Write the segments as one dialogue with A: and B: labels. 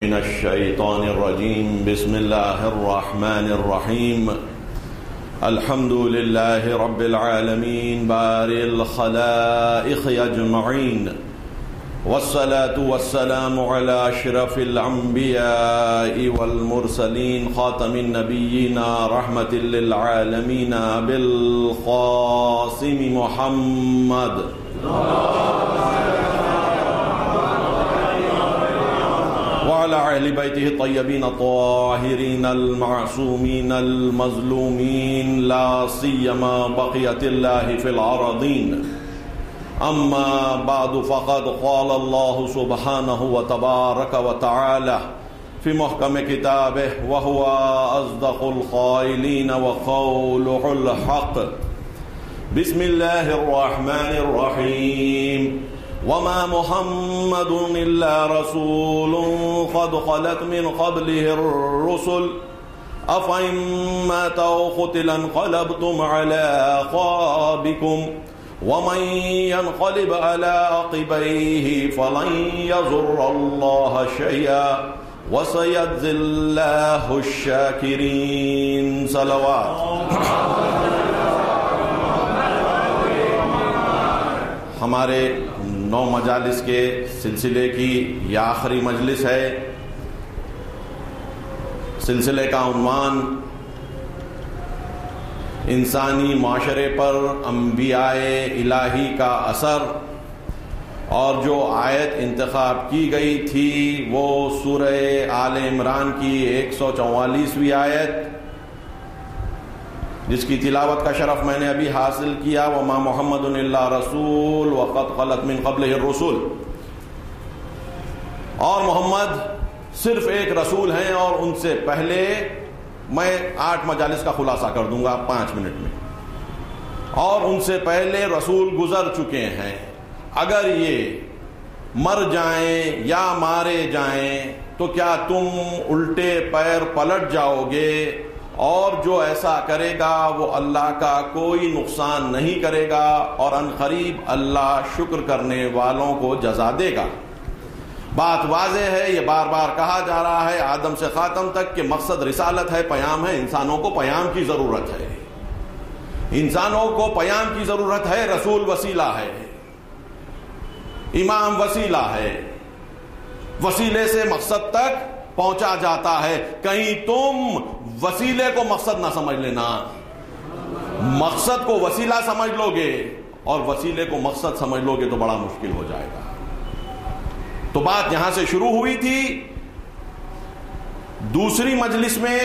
A: من الشیطان الرجیم بسم اللہ الرحمن الرحیم الحمد للہ رب العالمین باری الخلائق اجمعین والصلاة والسلام على اشرف الانبیاء والمرسلین خاتم النبیین رحمت للعالمین بالقاسم محمد وعلى أهل بيته الطيبين الطاهرين المعصومين المظلومين لا سيما بقية الله في الأراضين أما بعد فقد قال الله سبحانه وتبارك وتعالى في محكم كتابه وهو أصدق القائلين وقوله الحق بسم الله الرحمن الرحيم وما محمد إلا رسول قد خلت من قبله الرسل أفإن مات أو قتل انقلبتم على أعقابكم ومن ينقلب على عقبيه فلن يضر الله شيئا وسيجزي الله الشاكرين صلوات. ہمارے 9 مجالس کے سلسلے کی یہ آخری مجلس ہے. سلسلے کا عنوان انسانی معاشرے پر انبیاء الہی کا اثر، اور جو آیت انتخاب کی گئی تھی وہ سورہ آل عمران کی 144ویں آیت، جس کی تلاوت کا شرف میں نے ابھی حاصل کیا. وما محمد الا رسول وقد خلت من قبلہ الرسل. اور محمد صرف ایک رسول ہیں، اور ان سے پہلے میں 8 مجالس کا خلاصہ کر دوں گا 5 منٹ میں. اور ان سے پہلے رسول گزر چکے ہیں. اگر یہ مر جائیں یا مارے جائیں تو کیا تم الٹے پیر پلٹ جاؤ گے؟ اور جو ایسا کرے گا وہ اللہ کا کوئی نقصان نہیں کرے گا، اور ان قریب اللہ شکر کرنے والوں کو جزا دے گا. بات واضح ہے، یہ بار بار کہا جا رہا ہے آدم سے خاتم تک کہ مقصد رسالت ہے، پیام ہے. انسانوں کو پیام کی ضرورت ہے، انسانوں کو پیام کی ضرورت ہے. رسول وسیلہ ہے، امام وسیلہ ہے، وسیلے سے مقصد تک پہنچا جاتا ہے. کہیں تم وسیلے کو مقصد نہ سمجھ لینا. مقصد کو وسیلہ سمجھ لو گے اور وسیلے کو مقصد سمجھ لو گے تو بڑا مشکل ہو جائے گا. تو بات یہاں سے شروع ہوئی تھی. دوسری مجلس میں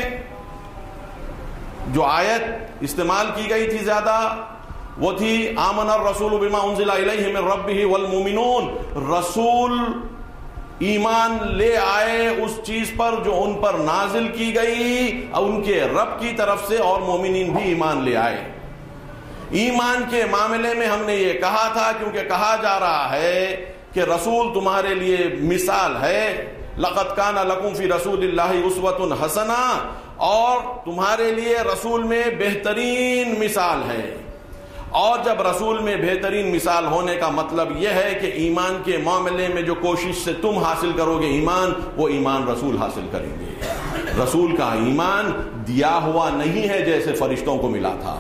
A: جو آیت استعمال کی گئی تھی زیادہ وہ تھی آمن الرسول بما انزل الیہ من ربہ والمؤمنون. رسول ایمان لے آئے اس چیز پر جو ان پر نازل کی گئی ان کے رب کی طرف سے، اور مومنین بھی ایمان لے آئے. ایمان کے معاملے میں ہم نے یہ کہا تھا، کیونکہ کہا جا رہا ہے کہ رسول تمہارے لیے مثال ہے. لقد کان لکم فی رسول اللہ اسوۃ حسنہ، اور تمہارے لیے رسول میں بہترین مثال ہے. اور جب رسول میں بہترین مثال ہونے کا مطلب یہ ہے کہ ایمان کے معاملے میں جو کوشش سے تم حاصل کرو گے ایمان، وہ ایمان رسول حاصل کریں گے. رسول کا ایمان دیا ہوا نہیں ہے جیسے فرشتوں کو ملا تھا.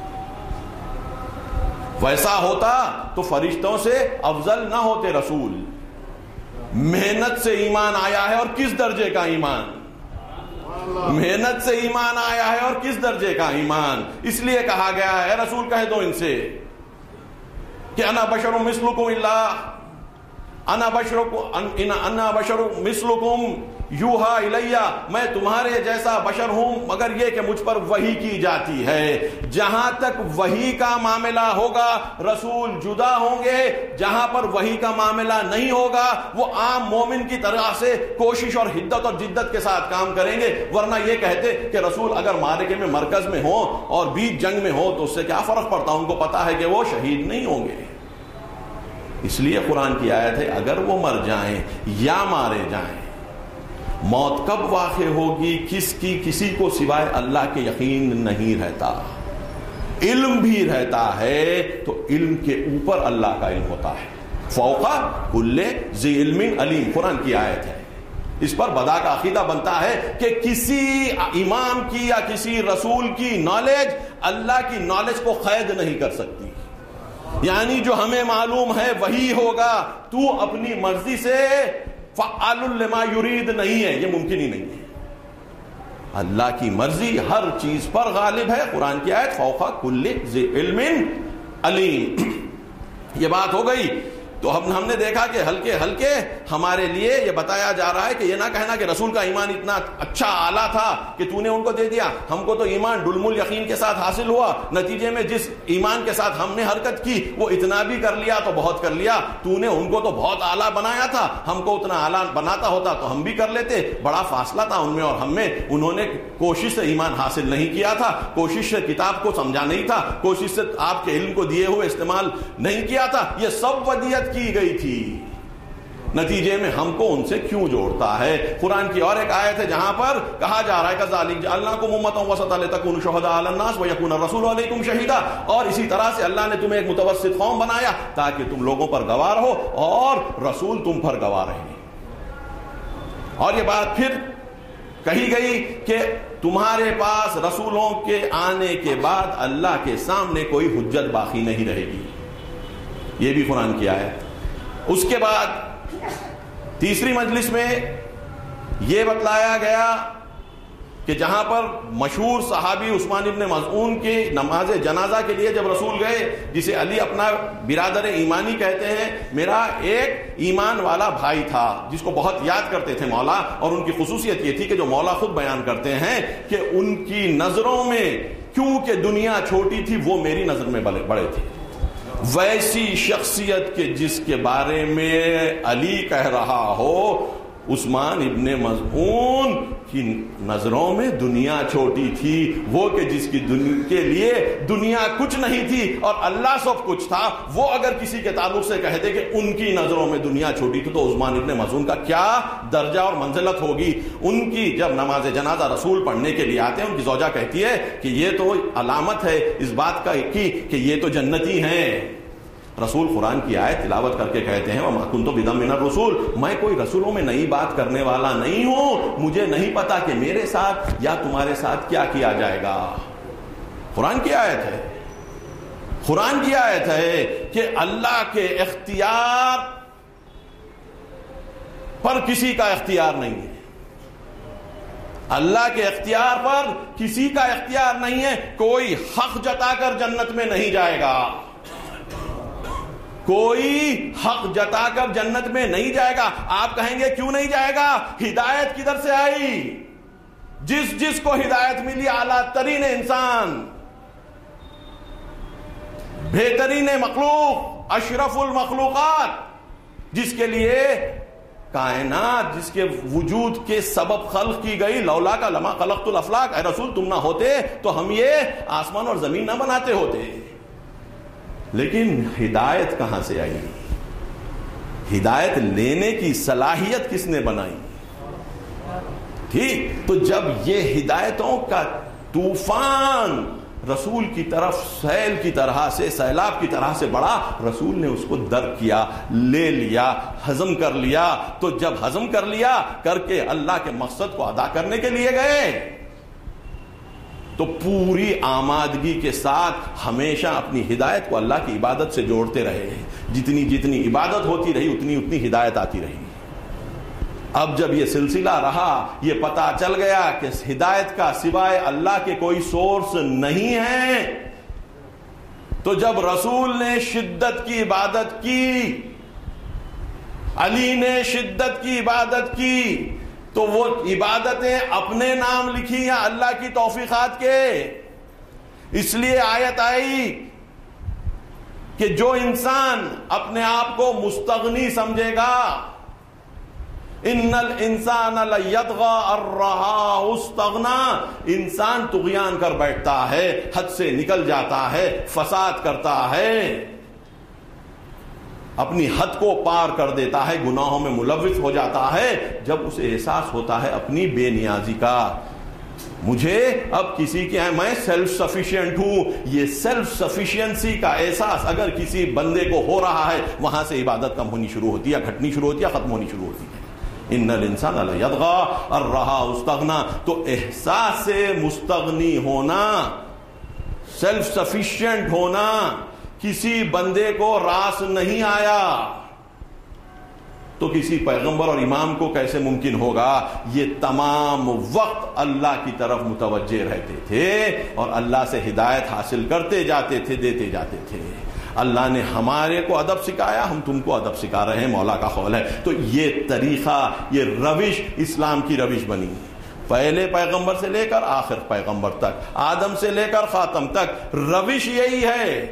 A: ویسا ہوتا تو فرشتوں سے افضل نہ ہوتے رسول. محنت سے ایمان آیا ہے، اور کس درجے کا ایمان! محنت سے ایمان آیا ہے، اور کس درجے کا ایمان! اس لیے کہا گیا ہے رسول کہہ دو ان سے کہ انا بشر مثلکم انا بشر مثلکم یوحا الیہ، میں تمہارے جیسا بشر ہوں، مگر یہ کہ مجھ پر وحی کی جاتی ہے. جہاں تک وحی کا معاملہ ہوگا رسول جدا ہوں گے، جہاں پر وحی کا معاملہ نہیں ہوگا وہ عام مومن کی طرح سے کوشش اور حدت اور جدت کے ساتھ کام کریں گے. ورنہ یہ کہتے کہ رسول اگر معرکے میں مرکز میں ہوں اور بیچ جنگ میں ہوں تو اس سے کیا فرق پڑتا، ان کو پتا ہے کہ وہ شہید نہیں ہوں گے. اس لیے قرآن کی آیت ہے اگر وہ مر جائیں یا مارے جائیں. موت کب واقع ہوگی کس کی؟ کسی کو سوائے اللہ کے یقین نہیں رہتا. علم بھی رہتا ہے تو علم کے اوپر اللہ کا علم ہوتا ہے. فوق کل ذی علم علیم، قرآن کی آیت ہے. اس پر بدا کا عقیدہ بنتا ہے کہ کسی امام کی یا کسی رسول کی نالج اللہ کی نالج کو قید نہیں کر سکتی. یعنی جو ہمیں معلوم ہے وہی ہوگا، تو اپنی مرضی سے فعال لما یرید نہیں ہے، یہ ممکن ہی نہیں ہے. اللہ کی مرضی ہر چیز پر غالب ہے. قرآن کی آیت فوق کل ذی علم علیم. یہ بات ہو گئی. تو ہم نے دیکھا کہ ہلکے ہلکے ہمارے لیے یہ بتایا جا رہا ہے کہ یہ نہ کہنا کہ رسول کا ایمان اتنا اچھا اعلیٰ تھا کہ تو نے ان کو دے دیا. ہم کو تو ایمان ڈلم الیقین کے ساتھ حاصل ہوا، نتیجے میں جس ایمان کے ساتھ ہم نے حرکت کی وہ اتنا بھی کر لیا تو بہت کر لیا. تو نے ان کو تو بہت اعلیٰ بنایا تھا، ہم کو اتنا اعلیٰ بناتا ہوتا تو ہم بھی کر لیتے. بڑا فاصلہ تھا ان میں اور ہم میں. انہوں نے کوشش سے ایمان حاصل نہیں کیا تھا، کوشش سے کتاب کو سمجھا نہیں تھا، کوشش سے آپ کے علم کو دیے ہوئے استعمال نہیں کیا تھا. یہ سب ودیت کی گئی تھی. نتیجے میں ہم کو ان سے کیوں جوڑتا ہے؟ قرآن کی اور ایک آیت ہے جہاں پر کہا جا رہا ہے کذالک جعلناکم امۃ وسطا لتکونوا شہداء علی الناس ویکون الرسول علیکم شہیدا. اور اسی طرح سے اللہ نے تمہیں ایک متوسط قوم بنایا تاکہ تم لوگوں پر گواہ رہو اور رسول تم پر گواہ رہے. اور یہ بات پھر کہی گئی کہ تمہارے پاس رسولوں کے آنے کے بعد اللہ کے سامنے کوئی حجت باقی نہیں رہے گی. یہ بھی قرآن کی آیت. اس کے بعد تیسری مجلس میں یہ بتلایا گیا کہ جہاں پر مشہور صحابی عثمان ابن مظعون کی نماز جنازہ کے لیے جب رسول گئے، جسے علی اپنا برادر ایمانی کہتے ہیں، میرا ایک ایمان والا بھائی تھا جس کو بہت یاد کرتے تھے مولا، اور ان کی خصوصیت یہ تھی کہ جو مولا خود بیان کرتے ہیں کہ ان کی نظروں میں کیونکہ دنیا چھوٹی تھی وہ میری نظر میں بڑے تھے. ویسی شخصیت کے جس کے بارے میں علی کہہ رہا ہو عثمان ابن مظعون کی نظروں میں دنیا چھوٹی تھی، وہ کہ جس کی کے لیے دنیا کچھ نہیں تھی اور اللہ سب کچھ تھا، وہ اگر کسی کے تعلق سے کہتے کہ ان کی نظروں میں دنیا چھوٹی تھی تو عثمان ابن مظعون کا کیا درجہ اور منزلت ہوگی. ان کی جب نماز جنازہ رسول پڑھنے کے لیے آتے ہیں، ان کی زوجہ کہتی ہے کہ یہ تو علامت ہے اس بات کا کہ یہ تو جنتی ہیں. رسول قرآن کی آیت تلاوت کر کے کہتے ہیں وَمَا كُنْتُ بِدًا مِنَ الرُّسُولِ، میں کوئی رسولوں میں نئی بات کرنے والا نہیں ہوں، مجھے نہیں پتا کہ میرے ساتھ یا تمہارے ساتھ کیا کیا جائے گا. قرآن کی آیت ہے. قرآن کی آیت ہے کہ اللہ کے اختیار پر کسی کا اختیار نہیں ہے. اللہ کے اختیار پر کسی کا اختیار نہیں ہے. کوئی حق جتا کر جنت میں نہیں جائے گا، کوئی حق جتا کر جنت میں نہیں جائے گا. آپ کہیں گے کیوں نہیں جائے گا؟ ہدایت کدھر سے آئی؟ جس کو ہدایت ملی، اعلیٰ ترین انسان، بہترین مخلوق، اشرف المخلوقات، جس کے لیے کائنات، جس کے وجود کے سبب خلق کی گئی. لولا کا لما خلقت الافلاک، اے رسول تم نہ ہوتے تو ہم یہ آسمان اور زمین نہ بناتے ہوتے. لیکن ہدایت کہاں سے آئی؟ ہدایت لینے کی صلاحیت کس نے بنائی؟ ٹھیک، تو جب یہ ہدایتوں کا طوفان رسول کی طرف سیل کی طرح سے، سیلاب کی طرح سے بڑا، رسول نے اس کو درک کیا، لے لیا، ہضم کر لیا. تو جب ہضم کر لیا، کر کے اللہ کے مقصد کو ادا کرنے کے لیے گئے تو پوری آمادگی کے ساتھ ہمیشہ اپنی ہدایت کو اللہ کی عبادت سے جوڑتے رہے. جتنی عبادت ہوتی رہی اتنی ہدایت آتی رہی. اب جب یہ سلسلہ رہا، یہ پتا چل گیا کہ ہدایت کا سوائے اللہ کے کوئی سورس نہیں ہے، تو جب رسول نے شدت کی عبادت کی، علی نے شدت کی عبادت کی، تو وہ عبادتیں اپنے نام لکھی یا اللہ کی توفیقات کے؟ اس لیے آیت آئی کہ جو انسان اپنے آپ کو مستغنی سمجھے گا، ان الانسان لیطغی ان رآہ استغنی، انسان طغیان کر بیٹھتا ہے، حد سے نکل جاتا ہے، فساد کرتا ہے، اپنی حد کو پار کر دیتا ہے، گناہوں میں ملوث ہو جاتا ہے جب اسے احساس ہوتا ہے اپنی بے نیازی کا. مجھے اب کسی کے میں سیلف سفیشینٹ ہوں. یہ سیلف سفیشینسی کا احساس اگر کسی بندے کو ہو رہا ہے، وہاں سے عبادت کم ہونی شروع ہوتی ہے، گھٹنی شروع ہوتی ہے، ختم ہونی شروع ہوتی ہے. ان الانسان لیطغی ان رآہ استغنی. تو احساس سے مستغنی ہونا، سیلف سفیشینٹ ہونا کسی بندے کو راس نہیں آیا تو کسی پیغمبر اور امام کو کیسے ممکن ہوگا؟ یہ تمام وقت اللہ کی طرف متوجہ رہتے تھے اور اللہ سے ہدایت حاصل کرتے جاتے تھے، دیتے جاتے تھے. اللہ نے ہمارے کو ادب سکھایا، ہم تم کو ادب سکھا رہے ہیں، مولا کا قول ہے. تو یہ طریقہ، یہ روش اسلام کی روش بنی، پہلے پیغمبر سے لے کر آخر پیغمبر تک، آدم سے لے کر خاتم تک روش یہی ہے.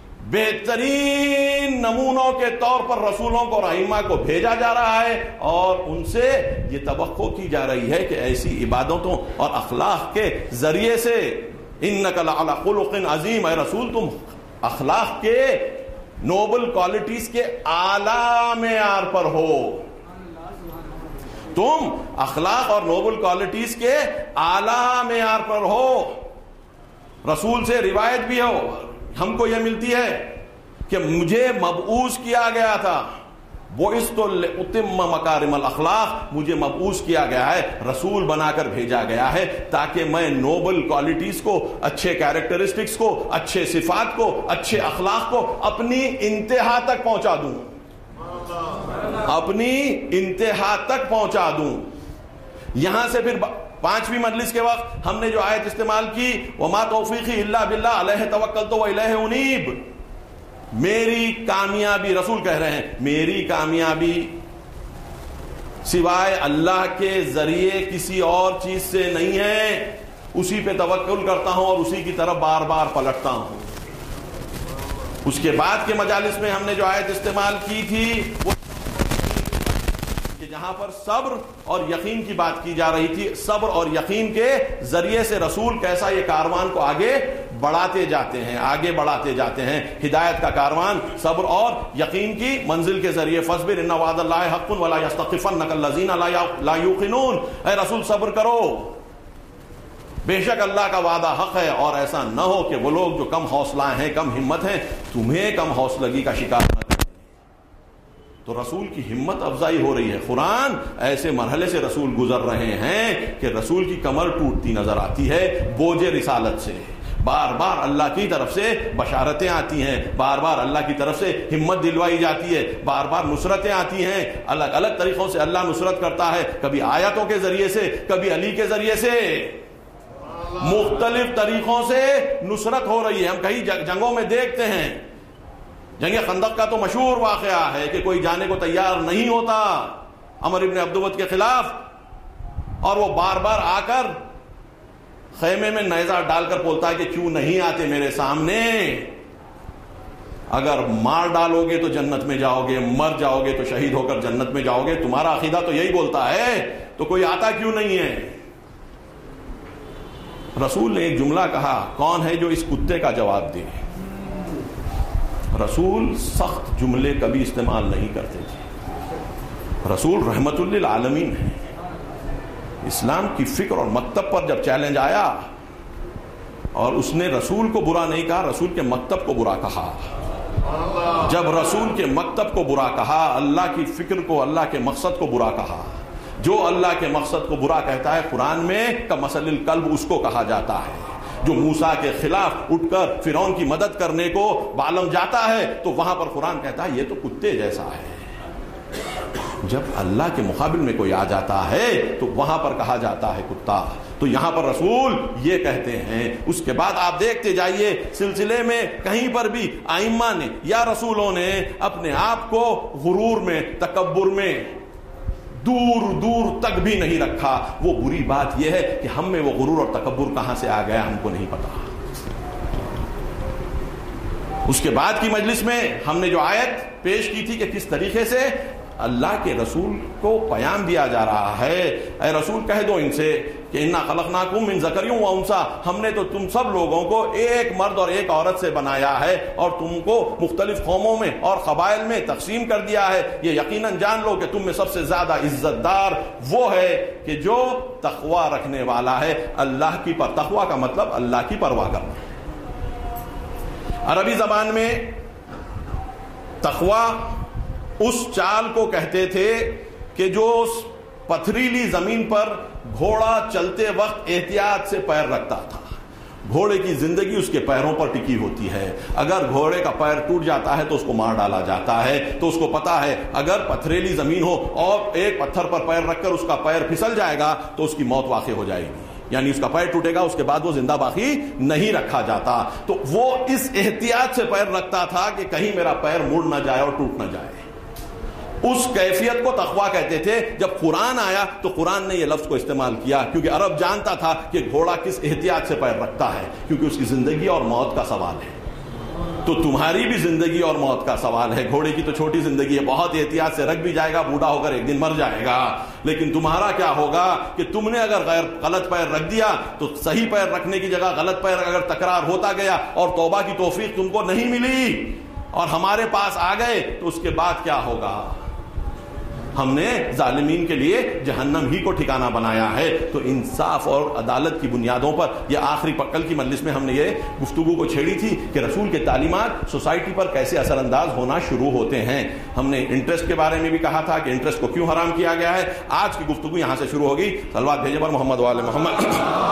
A: بہترین نمونوں کے طور پر رسولوں کو اور ائمہ کو بھیجا جا رہا ہے اور ان سے یہ توقع کی جا رہی ہے کہ ایسی عبادتوں اور اخلاق کے ذریعے سے انک لعلی خلق عظیم، اے رسول تم اخلاق کے نوبل کوالٹیز کے اعلیٰ معیار پر ہو، تم اخلاق اور نوبل کوالٹیز کے اعلیٰ معیار پر ہو. رسول سے روایت بھی ہو، ہم کو یہ ملتی ہے کہ مجھے مبعوث کیا گیا تھا، بعثت لأتم مکارم الاخلاق، مجھے مبعوث کیا گیا ہے، رسول بنا کر بھیجا گیا ہے تاکہ میں نوبل کوالٹیز کو، اچھے کیریکٹرسٹکس کو، اچھے صفات کو، اچھے اخلاق کو اپنی انتہا تک پہنچا دوں، اپنی انتہا تک پہنچا دوں. یہاں سے پھر 5ویں مجلس کے وقت ہم نے جو آیت استعمال کی وما توفیقی الا باللہ علیہ توکلت والیہ انیب، میری کامیابی، رسول کہہ رہے ہیں میری کامیابی سوائے اللہ کے ذریعے کسی اور چیز سے نہیں ہے، اسی پہ توکل کرتا ہوں اور اسی کی طرف بار بار پلٹتا ہوں. اس کے بعد کے مجالس میں ہم نے جو آیت استعمال کی تھی وہ کہ جہاں پر صبر اور یقین کی بات کی جا رہی تھی، صبر اور یقین کے ذریعے سے رسول کیسا یہ کاروان کو آگے بڑھاتے جاتے ہیں، آگے بڑھاتے جاتے ہیں. ہدایت کا کاروان صبر اور یقین کی منزل کے ذریعے. فاصبر ان وعد اللہ حق ولا یستخفنک الذین لا یوقنون، اے رسول صبر کرو، بے شک اللہ کا وعدہ حق ہے، اور ایسا نہ ہو کہ وہ لوگ جو کم حوصلہ ہیں، کم ہمت ہیں، تمہیں کم حوصلگی کا شکار نہ کریں. تو رسول کی ہمت افزائی ہو رہی ہے. قرآن ایسے مرحلے سے رسول گزر رہے ہیں کہ رسول کی کمر ٹوٹتی نظر آتی ہے بوجھ رسالت سے. بار بار اللہ کی طرف سے بشارتیں آتی ہیں، بار بار اللہ کی طرف سے ہمت دلوائی جاتی ہے، بار بار نصرتیں آتی ہیں. الگ الگ طریقوں سے اللہ نصرت کرتا ہے، کبھی آیتوں کے ذریعے سے، کبھی علی کے ذریعے سے، مختلف طریقوں سے نصرت ہو رہی ہے. ہم کئی جنگوں میں دیکھتے ہیں، جنگ خندق کا تو مشہور واقعہ ہے کہ کوئی جانے کو تیار نہیں ہوتا عمر ابن عبدود کے خلاف، اور وہ بار بار آ کر خیمے میں نیزہ ڈال کر بولتا ہے کہ کیوں نہیں آتے میرے سامنے، اگر مار ڈالو گے تو جنت میں جاؤ گے، مر جاؤ گے تو شہید ہو کر جنت میں جاؤ گے، تمہارا عقیدہ تو یہی بولتا ہے، تو کوئی آتا کیوں نہیں ہے؟ رسول نے ایک جملہ کہا، کون ہے جو اس کتے کا جواب دے؟ رسول سخت جملے کبھی استعمال نہیں کرتے تھے. رسول رحمت للعالمین ہیں. اسلام کی فکر اور مکتب پر جب چیلنج آیا اور اس نے رسول کو برا نہیں کہا، رسول کے مکتب کو برا کہا. جب رسول کے مکتب کو برا کہا، اللہ کی فکر کو، اللہ کے مقصد کو برا کہا. جو اللہ کے مقصد کو برا کہتا ہے قرآن میں کمثل الکلب اس کو کہا جاتا ہے. جو موسیٰ کے خلاف اٹھ کر فرعون کی مدد کرنے کو بعلم جاتا ہے تو وہاں پر قرآن کہتا ہے یہ تو کتے جیسا ہے. جب اللہ کے مقابل میں کوئی آ جاتا ہے تو وہاں پر کہا جاتا ہے کتا. تو یہاں پر رسول یہ کہتے ہیں. اس کے بعد آپ دیکھتے جائیے سلسلے میں کہیں پر بھی ائمہ نے یا رسولوں نے اپنے آپ کو غرور میں، تکبر میں دور دور تک بھی نہیں رکھا. وہ بری بات یہ ہے کہ ہم میں وہ غرور اور تکبر کہاں سے آ گیا ہم کو نہیں پتا. اس کے بعد کی مجلس میں ہم نے جو آیت پیش کی تھی کہ کس طریقے سے اللہ کے رسول کو پیام دیا جا رہا ہے، اے رسول کہہ دو ان سے کہ انا خلقناکم من ذکر و انثی، ہم نے تو تم سب لوگوں کو ایک مرد اور ایک عورت سے بنایا ہے اور تم کو مختلف قوموں میں اور قبائل میں تقسیم کر دیا ہے. یہ یقیناً جان لو کہ تم میں سب سے زیادہ عزت دار وہ ہے کہ جو تقوی رکھنے والا ہے. اللہ کی تقوی کا مطلب اللہ کی پرواہ کرنا. عربی زبان میں تقوی اس چال کو کہتے تھے کہ جو پتھریلی زمین پر گھوڑا چلتے وقت احتیاط سے پیر رکھتا تھا. گھوڑے کی زندگی اس کے پیروں پر ٹکی ہوتی ہے. اگر گھوڑے کا پیر ٹوٹ جاتا ہے تو اس کو مار ڈالا جاتا ہے. تو اس کو پتا ہے اگر پتھریلی زمین ہو اور ایک پتھر پر پیر رکھ کر اس کا پیر پھسل جائے گا تو اس کی موت واقع ہو جائے گی, یعنی اس کا پیر ٹوٹے گا, اس کے بعد وہ زندہ باقی نہیں رکھا جاتا. تو وہ اس احتیاط سے پیر رکھتا تھا کہ کہیں میرا پیر مڑ نہ جائے اور ٹوٹ نہ جائے. اس کیفیت کو تقویٰ کہتے تھے. جب قرآن آیا تو قرآن نے یہ لفظ کو استعمال کیا کیونکہ عرب جانتا تھا کہ گھوڑا کس احتیاط سے پیر رکھتا ہے, کیونکہ اس کی زندگی اور موت کا سوال ہے. تو تمہاری بھی زندگی اور موت کا سوال ہے. گھوڑے کی تو چھوٹی زندگی ہے, بہت احتیاط سے رکھ بھی جائے گا, بوڑھا ہو کر ایک دن مر جائے گا. لیکن تمہارا کیا ہوگا کہ تم نے اگر غلط پیر رکھ دیا تو صحیح پیر رکھنے کی جگہ غلط پیر اگر تکرار ہوتا گیا اور توبہ کی توفیق تم کو نہیں ملی اور ہمارے پاس آ گئے تو اس کے بعد کیا ہوگا؟ ہم نے ظالمین کے لیے جہنم ہی کو ٹھکانہ بنایا ہے. تو انصاف اور عدالت کی بنیادوں پر یہ آخری کل کی مجلس میں ہم نے یہ گفتگو کو چھیڑی تھی کہ رسول کے تعلیمات سوسائٹی پر کیسے اثر انداز ہونا شروع ہوتے ہیں. ہم نے انٹرسٹ کے بارے میں بھی کہا تھا کہ انٹرسٹ کو کیوں حرام کیا گیا ہے. آج کی گفتگو یہاں سے شروع ہوگی. صلوات بھیجے پر محمد وآل محمد.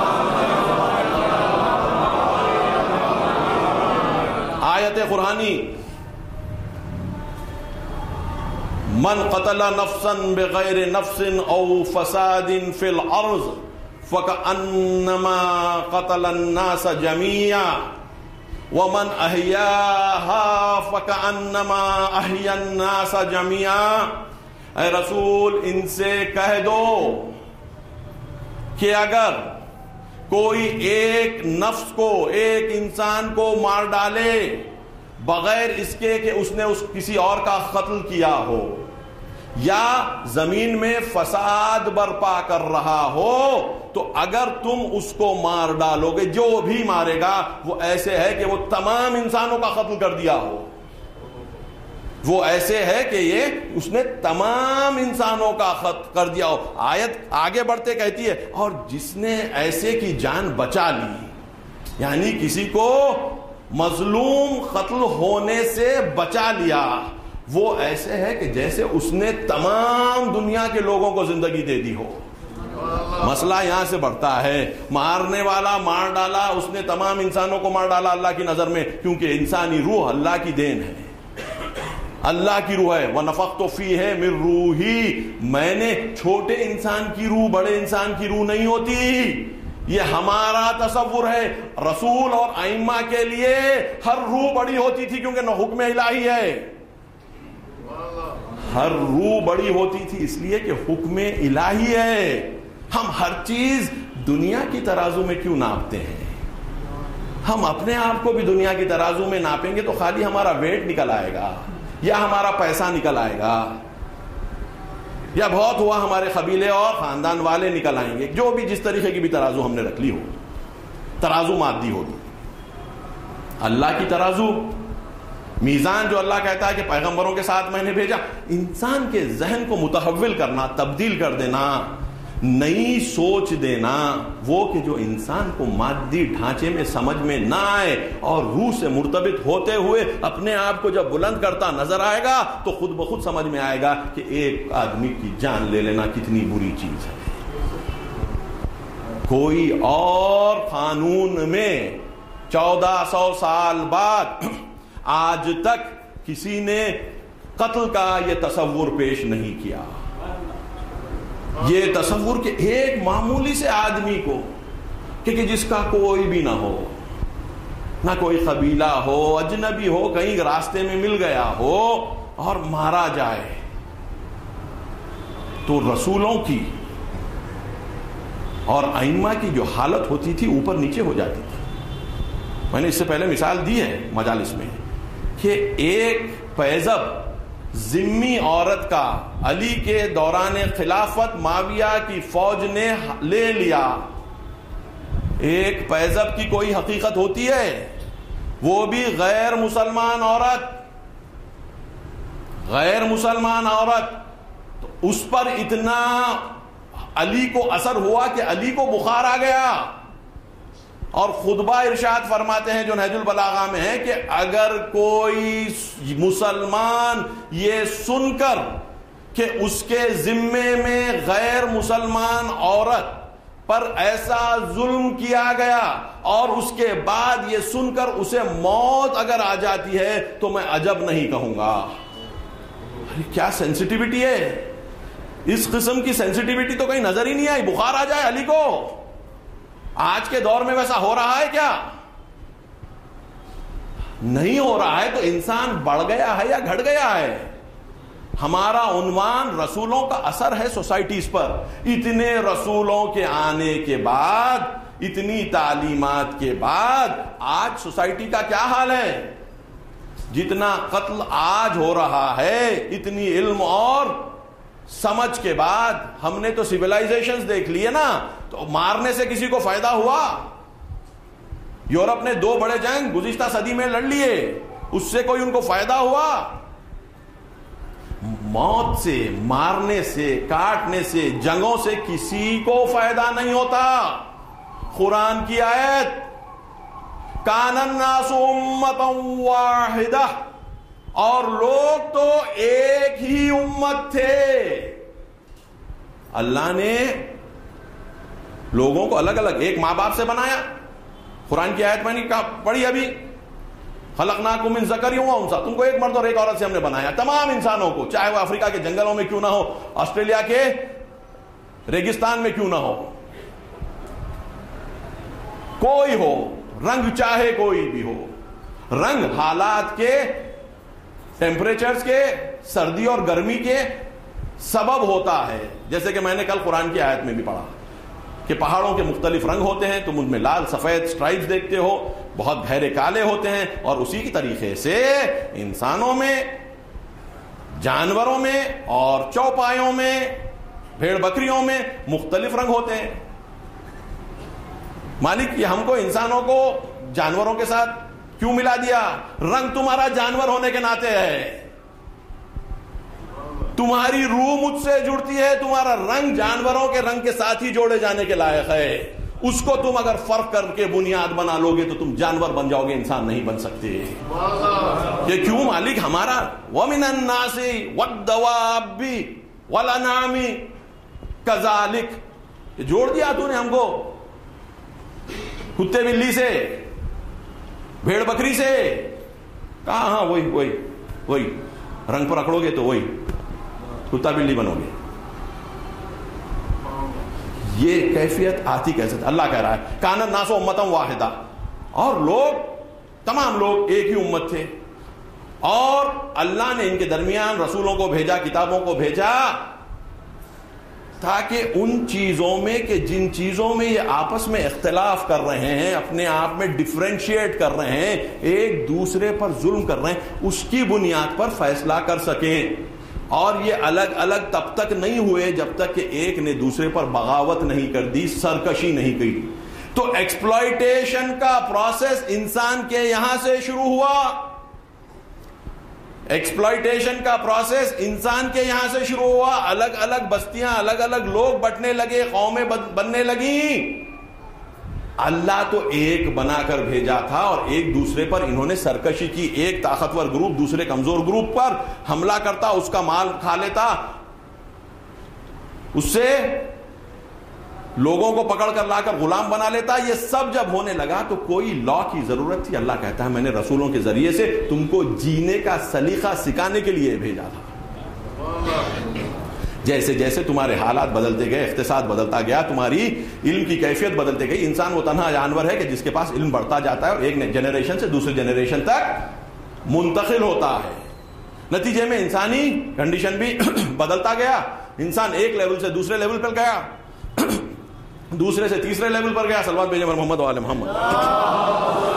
A: آیت قرآنی من قتل نفسا بغیر نفس او فساد فی الارض فکأنما قتل الناس جميعا ومن احیاها فکأنما احیا الناس جميعا. اے رسول ان سے کہہ دو کہ اگر کوئی ایک نفس کو, ایک انسان کو مار ڈالے بغیر اس کے کہ اس نے کسی اور کا قتل کیا ہو یا زمین میں فساد برپا کر رہا ہو, تو اگر تم اس کو مار ڈالو گے, جو بھی مارے گا وہ ایسے ہے کہ وہ تمام انسانوں کا قتل کر دیا ہو. وہ ایسے ہے کہ یہ اس نے تمام انسانوں کا قتل کر دیا ہو. آیت آگے بڑھتے کہتی ہے اور جس نے ایسے کی جان بچا لی, یعنی کسی کو مظلوم قتل ہونے سے بچا لیا, وہ ایسے ہے کہ جیسے اس نے تمام دنیا کے لوگوں کو زندگی دے دی ہو. مسئلہ یہاں سے بڑھتا ہے. مارنے والا مار ڈالا, اس نے تمام انسانوں کو مار ڈالا اللہ کی نظر میں, کیونکہ انسانی روح اللہ کی دین ہے, اللہ کی روح ہے. وَنَفَخْتُ فِيهِ مِن رُوحِي, میں نے چھوٹے انسان کی روح بڑے انسان کی روح نہیں ہوتی. یہ ہمارا تصور ہے. رسول اور ائمہ کے لیے ہر روح بڑی ہوتی تھی کیونکہ نہ حکم الہی ہے. ہر روح بڑی ہوتی تھی اس لیے کہ حکم الہی ہے. ہم ہر چیز دنیا کی ترازو میں کیوں ناپتے ہیں؟ ہم اپنے آپ کو بھی دنیا کی ترازو میں ناپیں گے تو خالی ہمارا ویٹ نکل آئے گا یا ہمارا پیسہ نکل آئے گا یا بہت ہوا ہمارے قبیلے اور خاندان والے نکل آئیں گے. جو بھی جس طریقے کی بھی ترازو ہم نے رکھ لی ہو, ترازو مادی ہوگی. اللہ کی ترازو میزان جو اللہ کہتا ہے کہ پیغمبروں کے ساتھ میں نے بھیجا, انسان کے ذہن کو متحول کرنا, تبدیل کر دینا, نئی سوچ دینا, وہ کہ جو انسان کو مادی ڈھانچے میں سمجھ میں نہ آئے اور روح سے مرتبط ہوتے ہوئے اپنے آپ کو جب بلند کرتا نظر آئے گا تو خود بخود سمجھ میں آئے گا کہ ایک آدمی کی جان لے لینا کتنی بری چیز ہے. کوئی اور قانون میں 1400 سال بعد آج تک کسی نے قتل کا یہ تصور پیش نہیں کیا. یہ تصور کہ ایک معمولی سے آدمی کو کہ جس کا کوئی بھی نہ ہو, نہ کوئی قبیلہ ہو, اجنبی ہو, کہیں راستے میں مل گیا ہو اور مارا جائے, تو رسولوں کی اور ائمہ کی جو حالت ہوتی تھی اوپر نیچے ہو جاتی تھی. میں نے اس سے پہلے مثال دی ہے مجالس میں کہ ایک پیزب ذمی عورت کا علی کے دوران خلافت معاویہ کی فوج نے لے لیا. ایک پیزب کی کوئی حقیقت ہوتی ہے, وہ بھی غیر مسلمان عورت, غیر مسلمان عورت. تو اس پر اتنا علی کو اثر ہوا کہ علی کو بخار آ گیا, اور خطبہ ارشاد فرماتے ہیں جو نہج البلاغہ میں ہے کہ اگر کوئی مسلمان یہ سن کر کہ اس کے ذمے میں غیر مسلمان عورت پر ایسا ظلم کیا گیا اور اس کے بعد یہ سن کر اسے موت اگر آ جاتی ہے تو میں عجب نہیں کہوں گا. کیا سینسٹیوٹی ہے. اس قسم کی سینسٹیوٹی تو کہیں نظر ہی نہیں آئی. بخار آ جائے علی کو. آج کے دور میں ویسا ہو رہا ہے کیا؟ نہیں ہو رہا ہے. تو انسان بڑھ گیا ہے یا گھٹ گیا ہے؟ ہمارا عنوان رسولوں کا اثر ہے سوسائٹیز پر. اتنے رسولوں کے آنے کے بعد, اتنی تعلیمات کے بعد آج سوسائٹی کا کیا حال ہے؟ جتنا قتل آج ہو رہا ہے, اتنی علم اور سمجھ کے بعد. ہم نے تو سیولائزیشنز دیکھ لیے نا, تو مارنے سے کسی کو فائدہ ہوا؟ یورپ نے 2 بڑے جنگ گزشتہ صدی میں لڑ لیے, اس سے کوئی ان کو فائدہ ہوا؟ موت سے, مارنے سے, کاٹنے سے, جنگوں سے کسی کو فائدہ نہیں ہوتا. قرآن کی آیت کان الناس امۃ واحدہ, اور لوگ تو ایک ہی امت تھے. اللہ نے لوگوں کو الگ الگ ایک ماں باپ سے بنایا. قرآن کی آیت میں نے پڑھی ابھی, خلقناکم من ذکر و انثی, تم کو ایک مرد اور ایک عورت سے ہم نے بنایا. تمام انسانوں کو, چاہے وہ افریقہ کے جنگلوں میں کیوں نہ ہو, آسٹریلیا کے ریگستان میں کیوں نہ ہو, کوئی ہو, رنگ چاہے کوئی بھی ہو. رنگ حالات کے, ٹیمپریچرز کے, سردی اور گرمی کے سبب ہوتا ہے. جیسے کہ میں نے کل قرآن کی آیت میں بھی پڑھا کہ پہاڑوں کے مختلف رنگ ہوتے ہیں, تم ان میں لال سفید سٹرائپس دیکھتے ہو, بہت گہرے کالے ہوتے ہیں. اور اسی کی طریقے سے انسانوں میں, جانوروں میں اور چوپایوں میں, بھیڑ بکریوں میں مختلف رنگ ہوتے ہیں. مالک یہ ہم کو, انسانوں کو جانوروں کے ساتھ کیوں ملا دیا؟ رنگ تمہارا جانور ہونے کے ناطے ہے, تمہاری روح مجھ سے جڑتی ہے, تمہارا رنگ جانوروں کے رنگ کے ساتھ ہی جوڑے جانے کے لائق ہے. اس کو تم اگر فرق کر کے بنیاد بنا لو گے تو تم جانور بن جاؤ گے, انسان نہیں بن سکتے. یہ کیوں مالک ہمارا وَمِنَ النَّاسِ وَالدَّوَابِّ وَالْأَنْعَامِ كَذَلِكَ, جوڑ دیا تو نے ہم کو کتے بلی سے, بھیڑ بکری سے. کہاں, ہاں وہی رنگ پر اکڑو گے تو وہی کتا بلی بنو گے. یہ کیفیت آتی کیسے؟ اللہ کہہ رہا ہے کان الناس امۃ واحدہ, اور لوگ, تمام لوگ ایک ہی امت تھے, اور اللہ نے ان کے درمیان رسولوں کو بھیجا, کتابوں کو بھیجا, تاکہ ان چیزوں میں کہ جن چیزوں میں یہ آپس میں اختلاف کر رہے ہیں, اپنے آپ میں ڈفرینشیٹ کر رہے ہیں, ایک دوسرے پر ظلم کر رہے ہیں, اس کی بنیاد پر فیصلہ کر سکیں. اور یہ الگ الگ تب تک نہیں ہوئے جب تک کہ ایک نے دوسرے پر بغاوت نہیں کر دی, سرکشی نہیں کی. تو ایکسپلائٹیشن کا پروسیس انسان کے یہاں سے شروع ہوا. ایکسپلائٹیشن کا پروسیس انسان کے یہاں سے شروع ہوا. الگ الگ بستیاں, الگ الگ لوگ بٹنے لگے, قومیں بننے لگیں. اللہ تو ایک بنا کر بھیجا تھا, اور ایک دوسرے پر انہوں نے سرکشی کی. ایک طاقتور گروپ دوسرے کمزور گروپ پر حملہ کرتا, اس کا مال کھا لیتا, اس سے لوگوں کو پکڑ کر لا کر غلام بنا لیتا. یہ سب جب ہونے لگا تو کوئی لا کی ضرورت تھی. اللہ کہتا ہے میں نے رسولوں کے ذریعے سے تم کو جینے کا سلیقہ سکھانے کے لیے بھیجا تھا. جیسے جیسے تمہارے حالات بدلتے گئے, اقتصاد بدلتا گیا, تمہاری علم کی کیفیت بدلتے گئی. انسان وہ تنہا جانور ہے کہ جس کے پاس علم بڑھتا جاتا ہے اور ایک جنریشن سے دوسرے جنریشن تک منتقل ہوتا ہے. نتیجے میں انسانی کنڈیشن بھی بدلتا گیا. انسان ایک لیول سے دوسرے لیول پر گیا, دوسرے سے تیسرے لیول پر گیا. صلوات بھیجیں محمد وعلی محمد.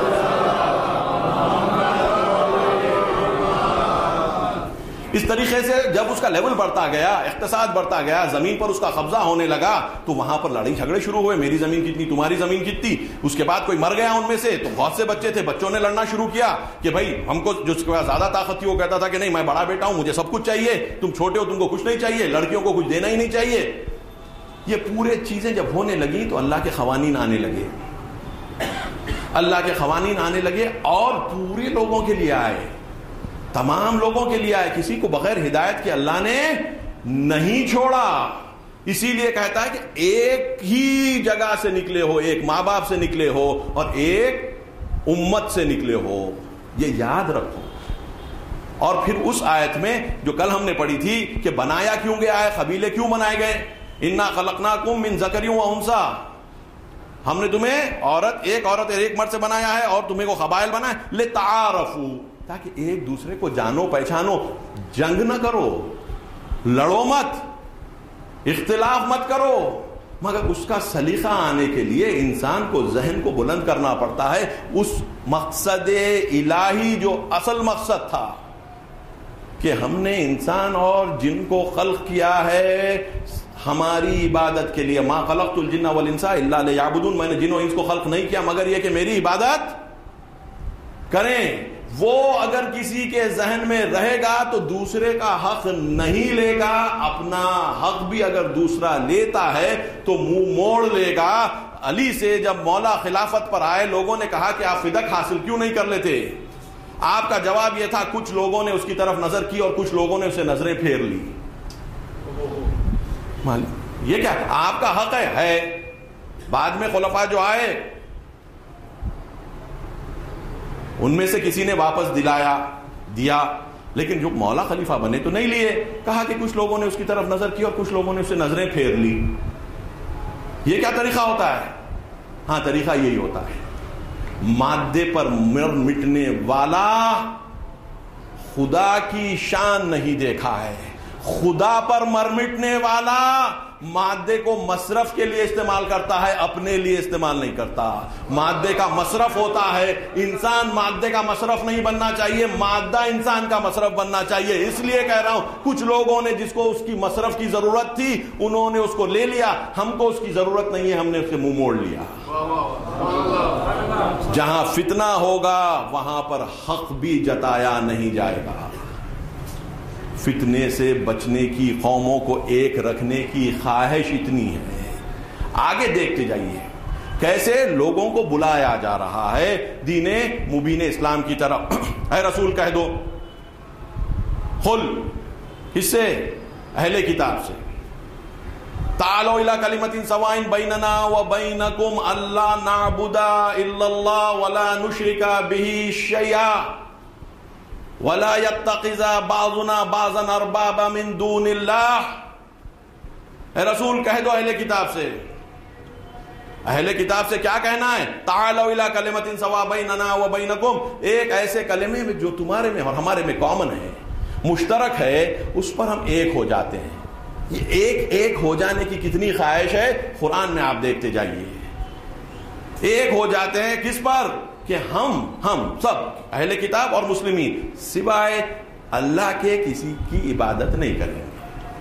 A: اس طریقے سے جب اس کا لیول بڑھتا گیا, اقتصاد بڑھتا گیا, زمین پر اس کا قبضہ ہونے لگا, تو وہاں پر لڑائی جھگڑے شروع ہوئے. میری زمین کتنی, تمہاری زمین کتنی. اس کے بعد کوئی مر گیا ان میں سے, تو بہت سے بچے تھے, بچوں نے لڑنا شروع کیا کہ بھائی ہم کو, جس کے پاس زیادہ طاقت تھی وہ کہتا تھا کہ نہیں میں بڑا بیٹا ہوں, مجھے سب کچھ چاہیے, تم چھوٹے ہو تم کو کچھ نہیں چاہیے, لڑکیوں کو کچھ دینا ہی نہیں چاہیے. یہ پورے چیزیں جب ہونے لگی تو اللہ کے قوانین آنے لگے, اللہ کے قوانین آنے لگے, اور پورے لوگوں کے لیے آئے. تمام لوگوں کے لیے آئے, کسی کو بغیر ہدایت کے اللہ نے نہیں چھوڑا. اسی لیے کہتا ہے کہ ایک ہی جگہ سے نکلے ہو, ایک ماں باپ سے نکلے ہو اور ایک امت سے نکلے ہو, یہ یاد رکھو. اور پھر اس آیت میں جو کل ہم نے پڑھی تھی کہ بنایا کیوں گیا ہے, قبیلے کیوں بنائے گئے, انا خلقناکم من ذکر و انثی, ہم نے تمہیں ایک عورت اور ایک مرد سے بنایا ہے اور تمہیں کو قبائل بنائے, لتعارفوا, تاکہ ایک دوسرے کو جانو پہچانو. جنگ نہ کرو, لڑو مت, اختلاف مت کرو, مگر اس کا سلیقہ آنے کے لیے انسان کو ذہن کو بلند کرنا پڑتا ہے. اس مقصد الہی جو اصل مقصد تھا کہ ہم نے انسان اور جن کو خلق کیا ہے ہماری عبادت کے لیے, ما خلقت الجن والانس الا لیعبدون, میں نے جن و انس کو خلق نہیں کیا مگر یہ کہ میری عبادت کریں. وہ اگر کسی کے ذہن میں رہے گا تو دوسرے کا حق نہیں لے گا, اپنا حق بھی اگر دوسرا لیتا ہے تو منہ موڑ لے گا. علی سے جب مولا خلافت پر آئے, لوگوں نے کہا کہ آپ فدق حاصل کیوں نہیں کر لیتے, آپ کا جواب یہ تھا کچھ لوگوں نے اس کی طرف نظر کی اور کچھ لوگوں نے اسے نظریں پھیر لی. یہ کیا, آپ کا حق ہے. بعد میں خلفاء جو آئے ان میں سے کسی نے واپس دیا, لیکن جو مولا خلیفہ بنے تو نہیں لیے. کہا کہ کچھ لوگوں نے اس کی طرف نظر کی اور کچھ لوگوں نے اسے نظریں پھیر لی. یہ کیا طریقہ ہوتا ہے؟ ہاں, طریقہ یہی ہوتا ہے, مادے پر مٹنے والا خدا کی شان نہیں دیکھا ہے. خدا پر مٹنے والا مادے کو مصرف کے لیے استعمال کرتا ہے, اپنے لیے استعمال نہیں کرتا. مادے کا مصرف ہوتا ہے, انسان مادے کا مصرف نہیں بننا چاہیے, مادہ انسان کا مصرف بننا چاہیے. اس لیے کہہ رہا ہوں کچھ لوگوں نے جس کو اس کی مصرف کی ضرورت تھی انہوں نے اس کو لے لیا, ہم کو اس کی ضرورت نہیں ہے, ہم نے اس سے منہ موڑ لیا. جہاں فتنہ ہوگا وہاں پر حق بھی جتایا نہیں جائے گا. فتنے سے بچنے کی, قوموں کو ایک رکھنے کی خواہش اتنی ہے. آگے دیکھتے جائیے کیسے لوگوں کو بلایا جا رہا ہے دین مبین اسلام کی طرف. اے رسول کہہ دو, قل, اس سے اہل کتاب سے, تعالوا الی کلمۃ سواء بیننا وبینکم الا نعبد الا اللہ ولا نشرک به شیئا ولا يتخذ بعضنا بعضا اربابا من دون اللہ. اے رسول کہہ دو اہل کتاب سے, اہل کتاب سے کیا کہنا ہے؟ تعالوا الی کلمۃ سواء بیننا وبینکم, ایک ایسے کلمے میں جو تمہارے میں اور ہمارے میں کامن ہے, مشترک ہے, اس پر ہم ایک ہو جاتے ہیں. یہ ایک ہو جانے کی کتنی خواہش ہے قرآن میں آپ دیکھتے جائیے. ایک ہو جاتے ہیں کس پر کہ ہم سب اہل کتاب اور مسلمین سوائے اللہ کے کسی کی عبادت نہیں کریں گے.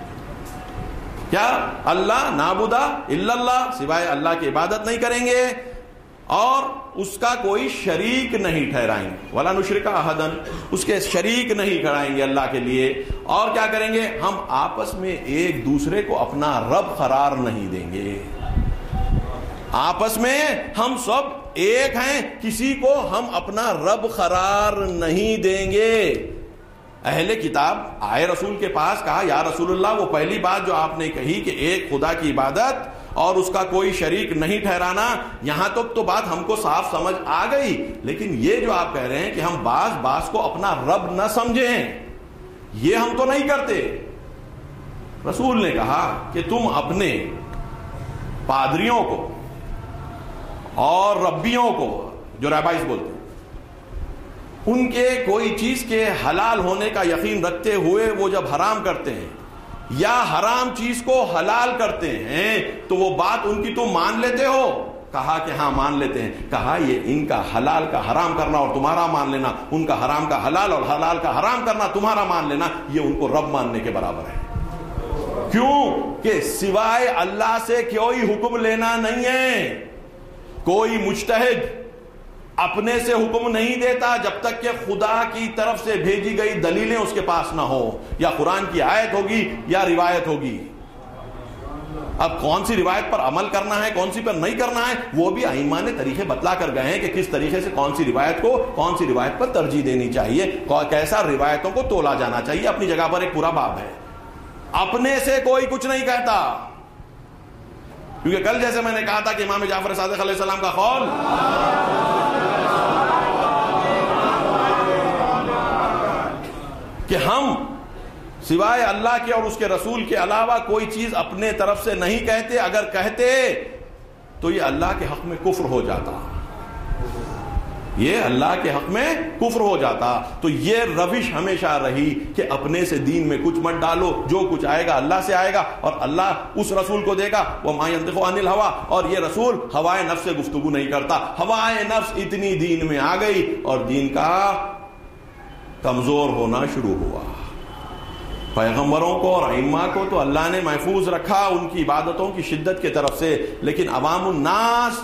A: کیا؟ اللہ نعبد الا اللہ, سوائے اللہ کی عبادت نہیں کریں گے اور اس کا کوئی شریک نہیں ٹھہرائیں گے. ولا نشرک احدا, اس کے شریک نہیں ٹھہرائیں گے اللہ کے لیے. اور کیا کریں گے؟ ہم آپس میں ایک دوسرے کو اپنا رب قرار نہیں دیں گے. آپس میں ہم سب ایک ہیں, کسی کو ہم اپنا رب قرار نہیں دیں گے. اہل کتاب آئے رسول کے پاس, کہا یا رسول اللہ وہ پہلی بات جو آپ نے کہی کہ ایک خدا کی عبادت اور اس کا کوئی شریک نہیں ٹھہرانا, یہاں تک تو بات ہم کو صاف سمجھ آ گئی, لیکن یہ جو آپ کہہ رہے ہیں کہ ہم بعض کو اپنا رب نہ سمجھیں, یہ ہم تو نہیں کرتے. رسول نے کہا کہ تم اپنے پادریوں کو اور ربیوں کو, جو رابائز بولتے ہیں, ان کے کوئی چیز کے حلال ہونے کا یقین رکھتے ہوئے وہ جب حرام کرتے ہیں یا حرام چیز کو حلال کرتے ہیں تو وہ بات ان کی تم مان لیتے ہو؟ کہا کہ ہاں مان لیتے ہیں. کہا یہ ان کا حلال کا حرام کرنا اور تمہارا مان لینا, ان کا حرام کا حلال اور حلال کا حرام کرنا تمہارا مان لینا, یہ ان کو رب ماننے کے برابر ہے. کیوں کہ سوائے اللہ سے کوئی حکم لینا نہیں ہے. کوئی مجتہد اپنے سے حکم نہیں دیتا جب تک کہ خدا کی طرف سے بھیجی گئی دلیلیں اس کے پاس نہ ہو, یا قرآن کی آیت ہوگی یا روایت ہوگی. اب کون سی روایت پر عمل کرنا ہے کون سی پر نہیں کرنا ہے وہ بھی ائمہ نے طریقے بتلا کر گئے ہیں کہ کس طریقے سے کون سی روایت پر ترجیح دینی چاہیے, کیسا روایتوں کو تولا جانا چاہیے. اپنی جگہ پر ایک پورا باب ہے. اپنے سے کوئی کچھ نہیں کہتا, کیونکہ کل جیسے میں نے کہا تھا کہ امام جعفر صادق علیہ السلام کا قول کہ ہم سوائے اللہ کے اور اس کے رسول کے علاوہ کوئی چیز اپنے طرف سے نہیں کہتے, اگر کہتے تو یہ اللہ کے حق میں کفر ہو جاتا, یہ اللہ کے حق میں کفر ہو جاتا. تو یہ روش ہمیشہ رہی کہ اپنے سے دین میں کچھ مت ڈالو, جو کچھ آئے گا اللہ سے آئے گا اور اللہ اس رسول کو دے گا. وَمَا يَنطِقُ عَنِ الْهَوَىٰ, اور یہ رسول ہوائے نفس سے گفتگو نہیں کرتا. ہوائے نفس اتنی دین میں آ گئی اور دین کا کمزور ہونا شروع ہوا. پیغمبروں کو اور ائمہ کو تو اللہ نے محفوظ رکھا ان کی عبادتوں کی شدت کی طرف سے, لیکن عوام الناس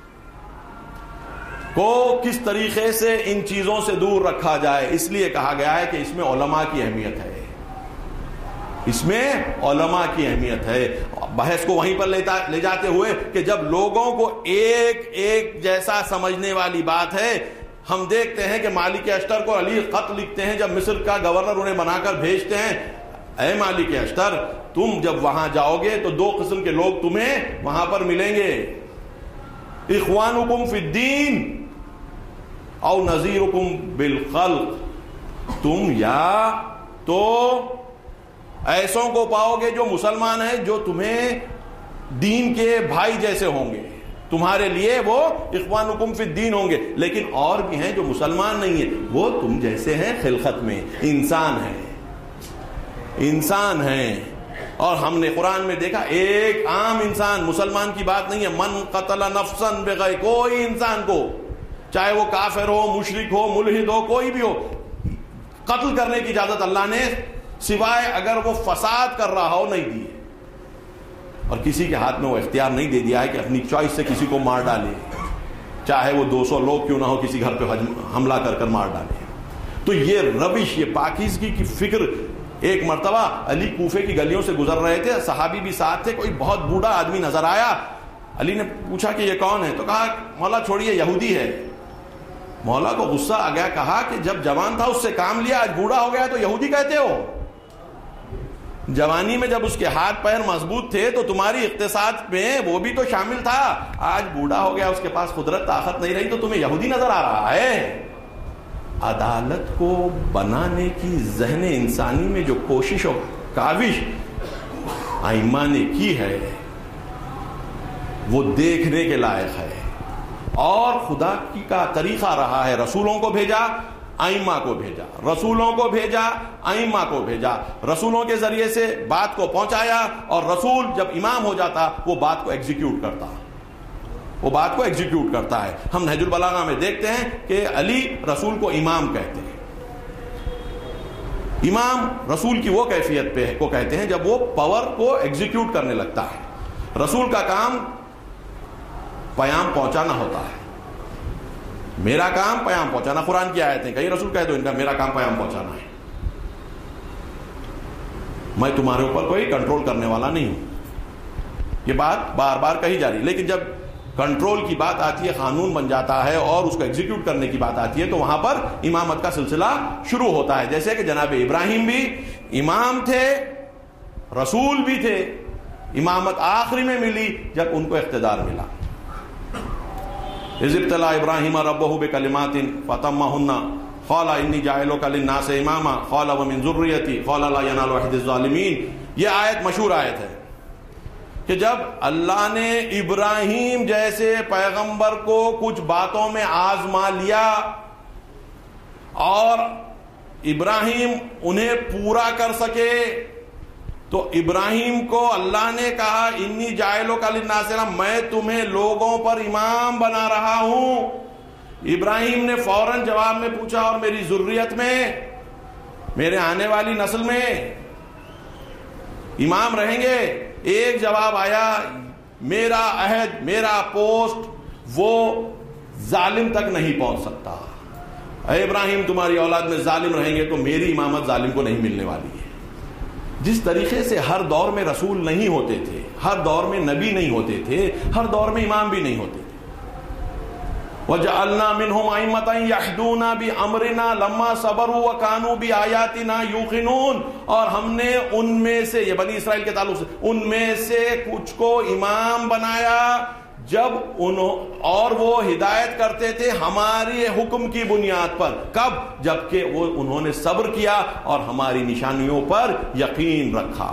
A: کو کس طریقے سے ان چیزوں سے دور رکھا جائے, اس لیے کہا گیا ہے کہ اس میں علماء کی اہمیت ہے, اس میں علماء کی اہمیت ہے. بحث کو وہیں پر لے جاتے ہوئے کہ جب لوگوں کو ایک جیسا سمجھنے والی بات ہے, ہم دیکھتے ہیں کہ مالک اشتر کو علی خط لکھتے ہیں جب مصر کا گورنر انہیں بنا کر بھیجتے ہیں, اے مالک اشتر تم جب وہاں جاؤ گے تو دو قسم کے لوگ تمہیں وہاں پر ملیں گے, اخوانکم فی الدین او نذیرکم بالخلق, تم یا تو ایسوں کو پاؤ گے جو مسلمان ہیں جو تمہیں دین کے بھائی جیسے ہوں گے, تمہارے لیے وہ اخوانکم فی الدین ہوں گے, لیکن اور بھی ہیں جو مسلمان نہیں ہیں, وہ تم جیسے ہیں خلقت میں, انسان ہیں. اور ہم نے قرآن میں دیکھا ایک عام انسان, مسلمان کی بات نہیں ہے, من قتل نفسا بغیر, کوئی انسان کو چاہے وہ کافر ہو, مشرک ہو, ملحد ہو, کوئی بھی ہو, قتل کرنے کی اجازت اللہ نے سوائے اگر وہ فساد کر رہا ہو نہیں دی ہے, اور کسی کے ہاتھ میں وہ اختیار نہیں دے دیا ہے کہ اپنی چوائس سے کسی کو مار ڈالے, چاہے وہ 200 لوگ کیوں نہ ہو, کسی گھر پہ حملہ کر مار ڈالے. تو یہ روش, یہ پاکیزگی کی فکر. ایک مرتبہ علی کوفے کی گلیوں سے گزر رہے تھے, صحابی بھی ساتھ تھے, کوئی بہت بوڑھا آدمی نظر آیا. علی نے پوچھا کہ یہ کون ہے, تو کہا مولا چھوڑیے یہودی ہے. مولا کو غصہ آ گیا, کہا کہ جب جوان تھا اس سے کام لیا, آج بوڑھا ہو گیا تو یہودی کہتے ہو؟ جوانی میں جب اس کے ہاتھ پیر مضبوط تھے تو تمہاری اقتصاد میں وہ بھی تو شامل تھا, آج بوڑھا ہو گیا, اس کے پاس قدرت طاقت نہیں رہی تو تمہیں یہودی نظر آ رہا ہے. عدالت کو بنانے کی ذہن انسانی میں جو کوشش اور کاوش ائمہ نے کی ہے وہ دیکھنے کے لائق ہے. اور خدا کی کا طریقہ رہا ہے, رسولوں کو بھیجا, ائمہ کو بھیجا, رسولوں کو بھیجا, ائمہ کو بھیجا, رسولوں کے ذریعے سے بات کو پہنچایا, اور رسول جب امام ہو جاتا وہ بات کو ایگزیکیوٹ کرتا, ہے. ہم نہج البلاغہ میں دیکھتے ہیں کہ علی رسول کو امام کہتے ہیں. امام رسول کی وہ کیفیت پہ کو کہتے ہیں جب وہ پاور کو ایگزیکیوٹ کرنے لگتا ہے. رسول کا کام پیام پہنچانا ہوتا ہے, میرا کام پیام پہنچانا. قرآن کی آیتیں کئی رسول کہہ دو ان کا میرا کام پیام پہنچانا ہے, میں تمہارے اوپر کوئی کنٹرول کرنے والا نہیں ہوں. یہ بات بار بار کہی جا رہی, لیکن جب کنٹرول کی بات آتی ہے, قانون بن جاتا ہے اور اس کو ایگزیکیوٹ کرنے کی بات آتی ہے تو وہاں پر امامت کا سلسلہ شروع ہوتا ہے. جیسے کہ جناب ابراہیم بھی امام تھے, رسول بھی تھے, امامت آخری میں ملی جب ان کو اقتدار ملا. اذ ابتلى ابراہیم ربہ بکلمات فتمہن قال انی جاعلک للناس اماما قال ومن ذریتی قال لا ینال عہد الظالمین. یہ آیت مشہور آیت ہے کہ جب اللہ نے ابراہیم جیسے پیغمبر کو کچھ باتوں میں آزما لیا اور ابراہیم انہیں پورا کر سکے تو ابراہیم کو اللہ نے کہا انی جاعلک للناس اماما, میں تمہیں لوگوں پر امام بنا رہا ہوں. ابراہیم نے فوراً جواب میں پوچھا اور میری ذریت میں, میرے آنے والی نسل میں امام رہیں گے؟ ایک جواب آیا, میرا عہد, میرا پوسٹ وہ ظالم تک نہیں پہنچ سکتا. اے ابراہیم تمہاری اولاد میں ظالم رہیں گے تو میری امامت ظالم کو نہیں ملنے والی ہے. جس طریقے سے ہر دور میں رسول نہیں ہوتے تھے, ہر دور میں نبی نہیں ہوتے تھے، ہر دور میں امام بھی نہیں ہوتے تھے. وَجَعَلْنَا مِنْهُمْ أَئِمَّةً يَهْدُونَ بِأَمْرِنَا لَمَّا صَبَرُوا وَكَانُوا بِآيَاتِنَا يُوقِنُونَ. اور ہم نے ان میں سے، یہ بنی اسرائیل کے تعلق سے، ان میں سے کچھ کو امام بنایا جب اور وہ ہدایت کرتے تھے ہماری حکم کی بنیاد پر. کب؟ جبکہ وہ انہوں نے صبر کیا اور ہماری نشانیوں پر یقین رکھا.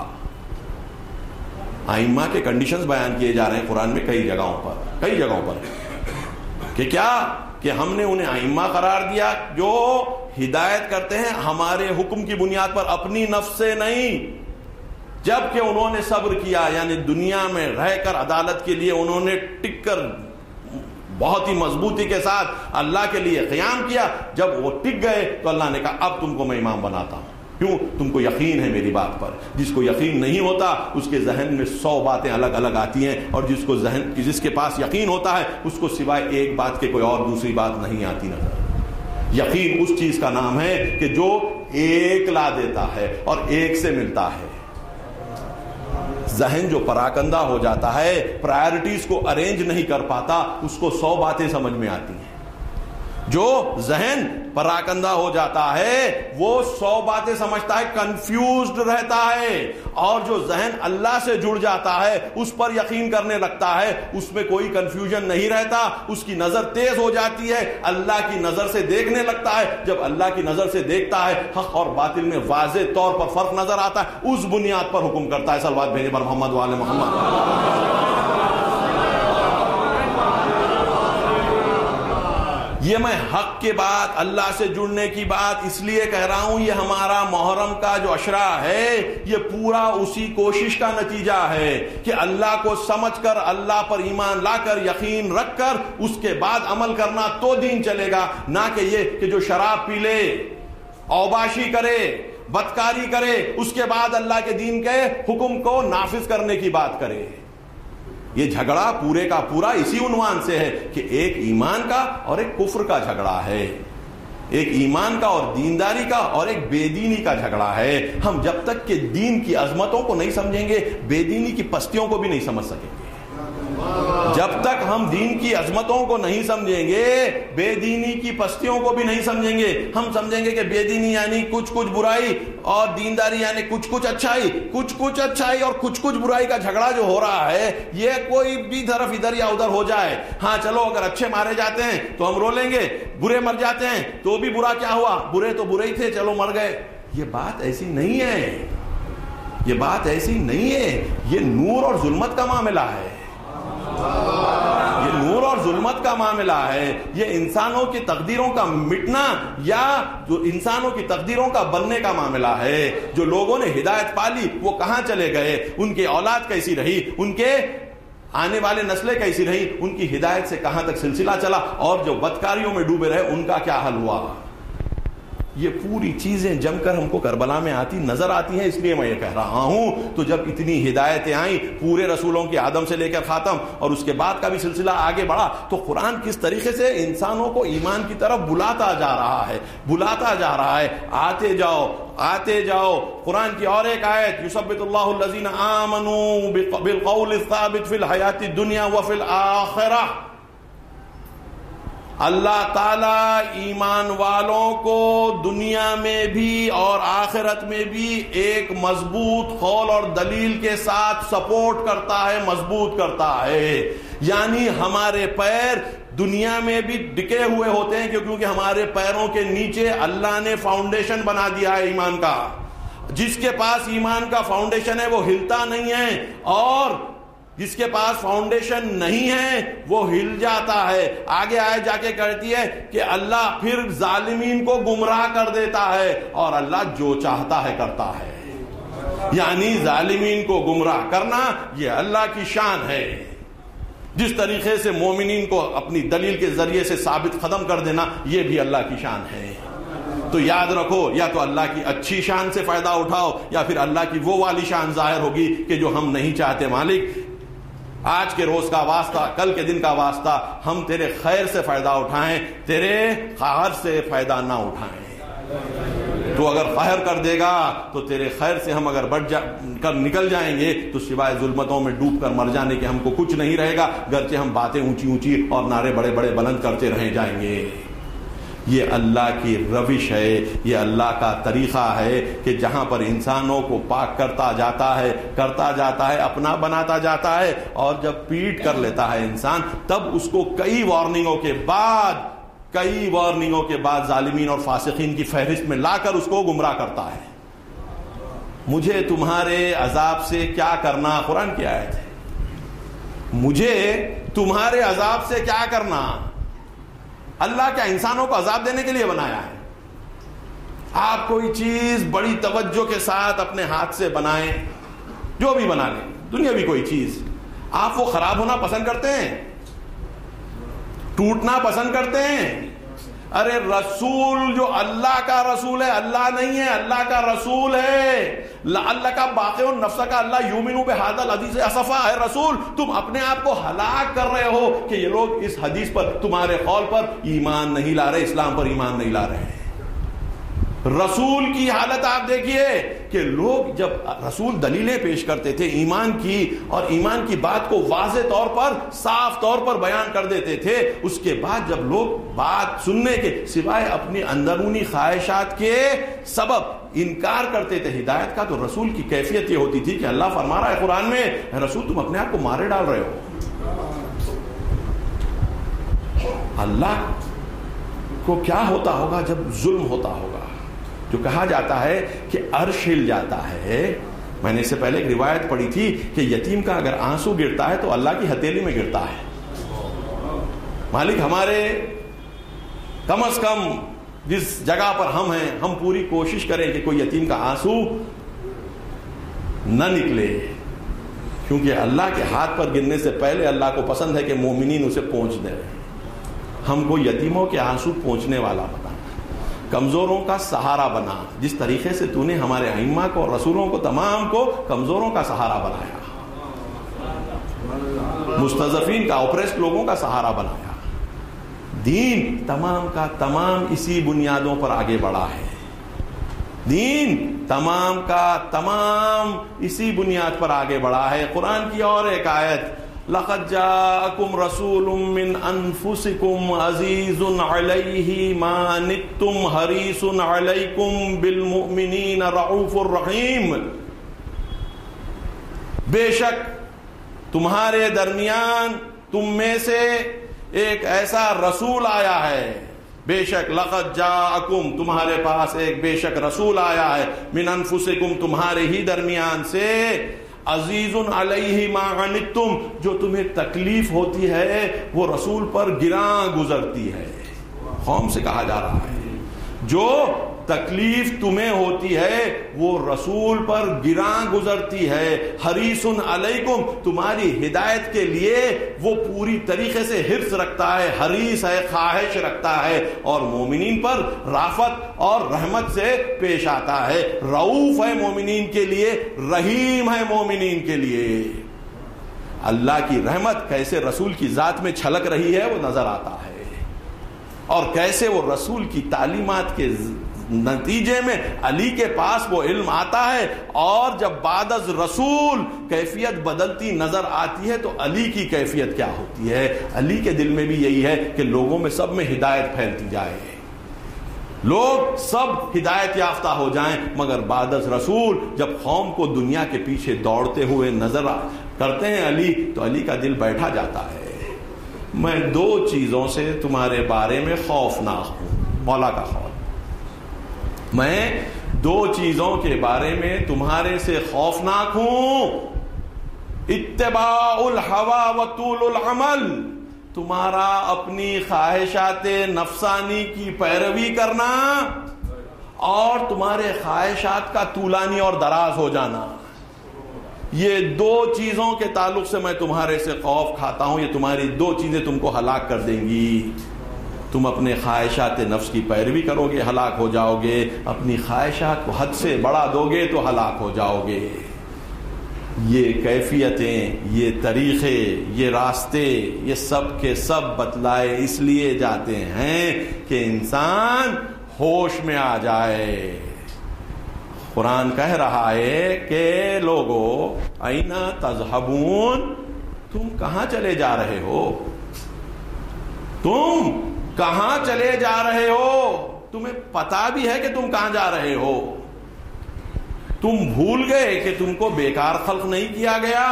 A: ائمہ کے کنڈیشنز بیان کیے جا رہے ہیں قرآن میں کئی جگہوں پر کہ کیا کہ ہم نے انہیں ائمہ قرار دیا جو ہدایت کرتے ہیں ہمارے حکم کی بنیاد پر، اپنی نفس سے نہیں. جبکہ انہوں نے صبر کیا، یعنی دنیا میں رہ کر عدالت کے لیے انہوں نے ٹک کر بہت ہی مضبوطی کے ساتھ اللہ کے لیے قیام کیا. جب وہ ٹک گئے تو اللہ نے کہا اب تم کو میں امام بناتا ہوں. کیوں؟ تم کو یقین ہے میری بات پر. جس کو یقین نہیں ہوتا اس کے ذہن میں 100 باتیں الگ الگ آتی ہیں، اور جس کے پاس یقین ہوتا ہے اس کو سوائے ایک بات کے کوئی اور دوسری بات نہیں آتی نظر. یقین اس چیز کا نام ہے کہ جو ایک لا دیتا ہے اور ایک سے ملتا ہے. ذہن جو پراکندہ ہو جاتا ہے، پرائرٹیز کو ارینج نہیں کر پاتا، اس کو 100 باتیں سمجھ میں آتی ہیں. جو ذہن پراکندہ ہو جاتا ہے وہ 100 باتیں سمجھتا ہے، کنفیوزڈ رہتا ہے. اور جو ذہن اللہ سے جڑ جاتا ہے اس پر یقین کرنے لگتا ہے، اس میں کوئی کنفیوژن نہیں رہتا، اس کی نظر تیز ہو جاتی ہے، اللہ کی نظر سے دیکھنے لگتا ہے. جب اللہ کی نظر سے دیکھتا ہے حق اور باطل میں واضح طور پر فرق نظر آتا ہے، اس بنیاد پر حکم کرتا ہے. صلوات بھیجیں پر محمد وآل محمد. یہ میں حق کے بات، اللہ سے جڑنے کی بات اس لیے کہہ رہا ہوں، یہ ہمارا محرم کا جو عشرہ ہے یہ پورا اسی کوشش کا نتیجہ ہے کہ اللہ کو سمجھ کر، اللہ پر ایمان لا کر، یقین رکھ کر اس کے بعد عمل کرنا تو دین چلے گا. نہ کہ یہ کہ جو شراب پی لے، اوباشی کرے، بدکاری کرے، اس کے بعد اللہ کے دین کے حکم کو نافذ کرنے کی بات کرے. یہ جھگڑا پورے کا پورا اسی عنوان سے ہے کہ ایک ایمان کا اور ایک کفر کا جھگڑا ہے، ایک ایمان کا اور دینداری کا اور ایک بے دینی کا جھگڑا ہے. ہم جب تک کہ دین کی عظمتوں کو نہیں سمجھیں گے بے دینی کی پستیوں کو بھی نہیں سمجھ سکیں گے. جب تک ہم دین کی عظمتوں کو نہیں سمجھیں گے بے دینی کی پستیوں کو بھی نہیں سمجھیں گے. ہم سمجھیں گے کہ بے دینی یعنی کچھ برائی اور دینداری یعنی کچھ اچھائی اور کچھ برائی کا جھگڑا جو ہو رہا ہے یہ کوئی بھی طرف ادھر یا ادھر ہو جائے. ہاں چلو اگر اچھے مارے جاتے ہیں تو ہم رو لیں گے، برے مر جاتے ہیں تو بھی برا کیا ہوا، برے تو برے ہی تھے، چلو مر گئے. یہ بات ایسی نہیں ہے، یہ بات ایسی نہیں ہے. یہ نور اور ظلمت کا معاملہ ہے، یہ نور اور ظلمت کا معاملہ ہے. یہ انسانوں کی تقدیروں کا مٹنا یا جو انسانوں کی تقدیروں کا بننے کا معاملہ ہے. جو لوگوں نے ہدایت پالی وہ کہاں چلے گئے، ان کی اولاد کیسی رہی، ان کے آنے والے نسلیں کیسی رہی، ان کی ہدایت سے کہاں تک سلسلہ چلا، اور جو بدکاریوں میں ڈوبے رہے ان کا کیا حل ہوا. یہ پوری چیزیں جم کر ہم کو کربلا میں آتی نظر آتی ہیں. اس لیے میں یہ کہہ رہا ہوں تو جب اتنی ہدایتیں آئیں پورے رسولوں کے آدم سے لے کر خاتم اور اس کے بعد کا بھی سلسلہ آگے بڑھا تو قرآن کس طریقے سے انسانوں کو ایمان کی طرف بلاتا جا رہا ہے. آتے جاؤ. قرآن کی اور ایک آیت، یثبت اللہ الذین آمنوا بالقول الثابت فی الحیات الدنیا وفی الآخرہ. اللہ تعالی ایمان والوں کو دنیا میں بھی اور آخرت میں بھی ایک مضبوط قول اور دلیل کے ساتھ سپورٹ کرتا ہے، مضبوط کرتا ہے. یعنی ہمارے پیر دنیا میں بھی ڈکے ہوئے ہوتے ہیں کیونکہ ہمارے پیروں کے نیچے اللہ نے فاؤنڈیشن بنا دیا ہے ایمان کا. جس کے پاس ایمان کا فاؤنڈیشن ہے وہ ہلتا نہیں ہے، اور جس کے پاس فاؤنڈیشن نہیں ہے وہ ہل جاتا ہے. آگے آئے جا کے کہتی ہے کہ اللہ پھر ظالمین کو گمراہ کر دیتا ہے، اور اللہ جو چاہتا ہے کرتا ہے. یعنی ظالمین کو گمراہ کرنا یہ اللہ کی شان ہے. جس طریقے سے مومنین کو اپنی دلیل کے ذریعے سے ثابت قدم کر دینا یہ بھی اللہ کی شان ہے. تو یاد رکھو، یا تو اللہ کی اچھی شان سے فائدہ اٹھاؤ یا پھر اللہ کی وہ والی شان ظاہر ہوگی کہ جو ہم نہیں چاہتے. مالک آج کے روز کا واسطہ، کل کے دن کا واسطہ، ہم تیرے خیر سے فائدہ اٹھائیں، تیرے قہر سے فائدہ نہ اٹھائیں. تو تو اگر خیر کر دے گا تو تیرے خیر سے ہم اگر کر نکل جائیں گے تو سوائے ظلمتوں میں ڈوب کر مر جانے کے ہم کو کچھ نہیں رہے گا، گرچہ ہم باتیں اونچی اونچی اور نعرے بڑے بڑے بلند کرتے رہ جائیں گے۔ یہ اللہ کی روش ہے، یہ اللہ کا طریقہ ہے کہ جہاں پر انسانوں کو پاک کرتا جاتا ہے، اپنا بناتا جاتا ہے، اور جب پیٹ کر لیتا ہے انسان تب اس کو کئی وارننگوں کے بعد ظالمین اور فاسقین کی فہرست میں لا کر اس کو گمراہ کرتا ہے۔ مجھے تمہارے عذاب سے کیا کرنا، قرآن کی آیت ہے، مجھے تمہارے عذاب سے کیا کرنا۔ اللہ کیا انسانوں کو عذاب دینے کے لیے بنایا ہے؟ آپ کوئی چیز بڑی توجہ کے ساتھ اپنے ہاتھ سے بنائیں، جو بھی بنا لیں، دنیاوی کوئی چیز، آپ وہ خراب ہونا پسند کرتے ہیں، ٹوٹنا پسند کرتے ہیں؟ ارے رسول جو اللہ کا رسول ہے، اللہ نہیں ہے، اللہ کا رسول ہے، اللہ کا باقی النفس کا اللہ یومنو بہذا الحدیث اسفا ہے رسول، تم اپنے آپ کو ہلاک کر رہے ہو کہ یہ لوگ اس حدیث پر، تمہارے قول پر ایمان نہیں لا رہے، اسلام پر ایمان نہیں لا رہے ہیں۔ رسول کی حالت آپ دیکھیے کہ لوگ جب رسول دلیلیں پیش کرتے تھے ایمان کی، اور ایمان کی بات کو واضح طور پر، صاف طور پر بیان کر دیتے تھے، اس کے بعد جب لوگ بات سننے کے سوائے اپنی اندرونی خواہشات کے سبب انکار کرتے تھے ہدایت کا، تو رسول کی کیفیت یہ ہوتی تھی کہ اللہ فرما رہا ہے قرآن میں، رسول تم اپنے آپ کو مارے ڈال رہے ہو۔ اللہ کو کیا ہوتا ہوگا جب ظلم ہوتا ہوگا؟ جو کہا جاتا ہے کہ عرش ہل جاتا ہے، میں نے اس سے پہلے ایک روایت پڑھی تھی کہ یتیم کا اگر آنسو گرتا ہے تو اللہ کی ہتھیلی میں گرتا ہے۔ مالک ہمارے کم از کم جس جگہ پر ہم ہیں، ہم پوری کوشش کریں کہ کوئی یتیم کا آنسو نہ نکلے، کیونکہ اللہ کے ہاتھ پر گرنے سے پہلے اللہ کو پسند ہے کہ مومنین اسے پہنچ دیں۔ ہم کو یتیموں کے آنسو پہنچنے والا بنا، کمزوروں کا سہارا بنا، جس طریقے سے تو نے ہمارے ائمہ کو اور رسولوں کو تمام کو کمزوروں کا سہارا بنایا، مستضعفین کا، اوپریسڈ لوگوں کا سہارا بنایا۔ دین تمام کا تمام اسی بنیادوں پر آگے بڑھا ہے، دین تمام کا تمام اسی بنیاد پر آگے بڑھا ہے۔ قرآن کی اور ایک آیت، لقد جاءکم رسول من انفسکم عزیز علیہ ما عنتم حریص علیکم بالمؤمنین رؤوف الرحیم، بے شک تمہارے درمیان تم میں سے ایک ایسا رسول آیا ہے، بے شک لقد جاءکم تمہارے پاس ایک بے شک رسول آیا ہے، من انفسکم تمہارے ہی درمیان سے، عزیز علیہ ما عنتم جو تمہیں تکلیف ہوتی ہے وہ رسول پر گراں گزرتی ہے۔ قوم سے کہا جا رہا ہے جو تکلیف تمہیں ہوتی ہے وہ رسول پر گراں گزرتی ہے، حریص علیکم تمہاری ہدایت کے لیے وہ پوری طریقے سے حرص رکھتا ہے، حریص ہے، خواہش رکھتا ہے، اور مومنین پر رافت اور رحمت سے پیش آتا ہے، رؤوف ہے مومنین کے لیے، رحیم ہے مومنین کے لیے۔ اللہ کی رحمت کیسے رسول کی ذات میں چھلک رہی ہے وہ نظر آتا ہے، اور کیسے وہ رسول کی تعلیمات کے نتیجے میں علی کے پاس وہ علم آتا ہے، اور جب بعد از رسول کیفیت بدلتی نظر آتی ہے تو علی کی کیفیت کیا ہوتی ہے؟ علی کے دل میں بھی یہی ہے کہ لوگوں میں سب میں ہدایت پھیلتی جائے، لوگ سب ہدایت یافتہ ہو جائیں، مگر بعد از رسول جب قوم کو دنیا کے پیچھے دوڑتے ہوئے نظر کرتے ہیں علی، تو علی کا دل بیٹھا جاتا ہے۔ میں دو چیزوں سے تمہارے بارے میں خوفناک ہوں، مولا کا خوف، میں دو چیزوں کے بارے میں تمہارے سے خوفناک ہوں، اتباع الہوی و طول العمل، تمہارا اپنی خواہشات نفسانی کی پیروی کرنا اور تمہارے خواہشات کا طولانی اور دراز ہو جانا، یہ دو چیزوں کے تعلق سے میں تمہارے سے خوف کھاتا ہوں۔ یہ تمہاری دو چیزیں تم کو ہلاک کر دیں گی، تم اپنے خواہشات نفس کی پیروی کرو گے ہلاک ہو جاؤ گے، اپنی خواہشات کو حد سے بڑھا دو گے تو ہلاک ہو جاؤ گے۔ یہ کیفیتیں، یہ طریقے، یہ راستے، یہ سب کے سب بتلائے اس لیے جاتے ہیں کہ انسان ہوش میں آ جائے، قرآن کہہ رہا ہے کہ لوگو اینا تذہبون، تم کہاں چلے جا رہے ہو؟ تم کہاں چلے جا رہے ہو؟ تمہیں پتا بھی ہے کہ تم کہاں جا رہے ہو؟ تم بھول گئے کہ تم کو بیکار خلق نہیں کیا گیا،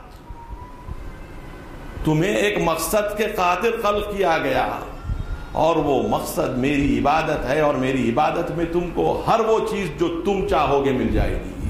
A: تمہیں ایک مقصد کے خاطر خلق کیا گیا، اور وہ مقصد میری عبادت ہے، اور میری عبادت میں تم کو ہر وہ چیز جو تم چاہو گے مل جائے گی۔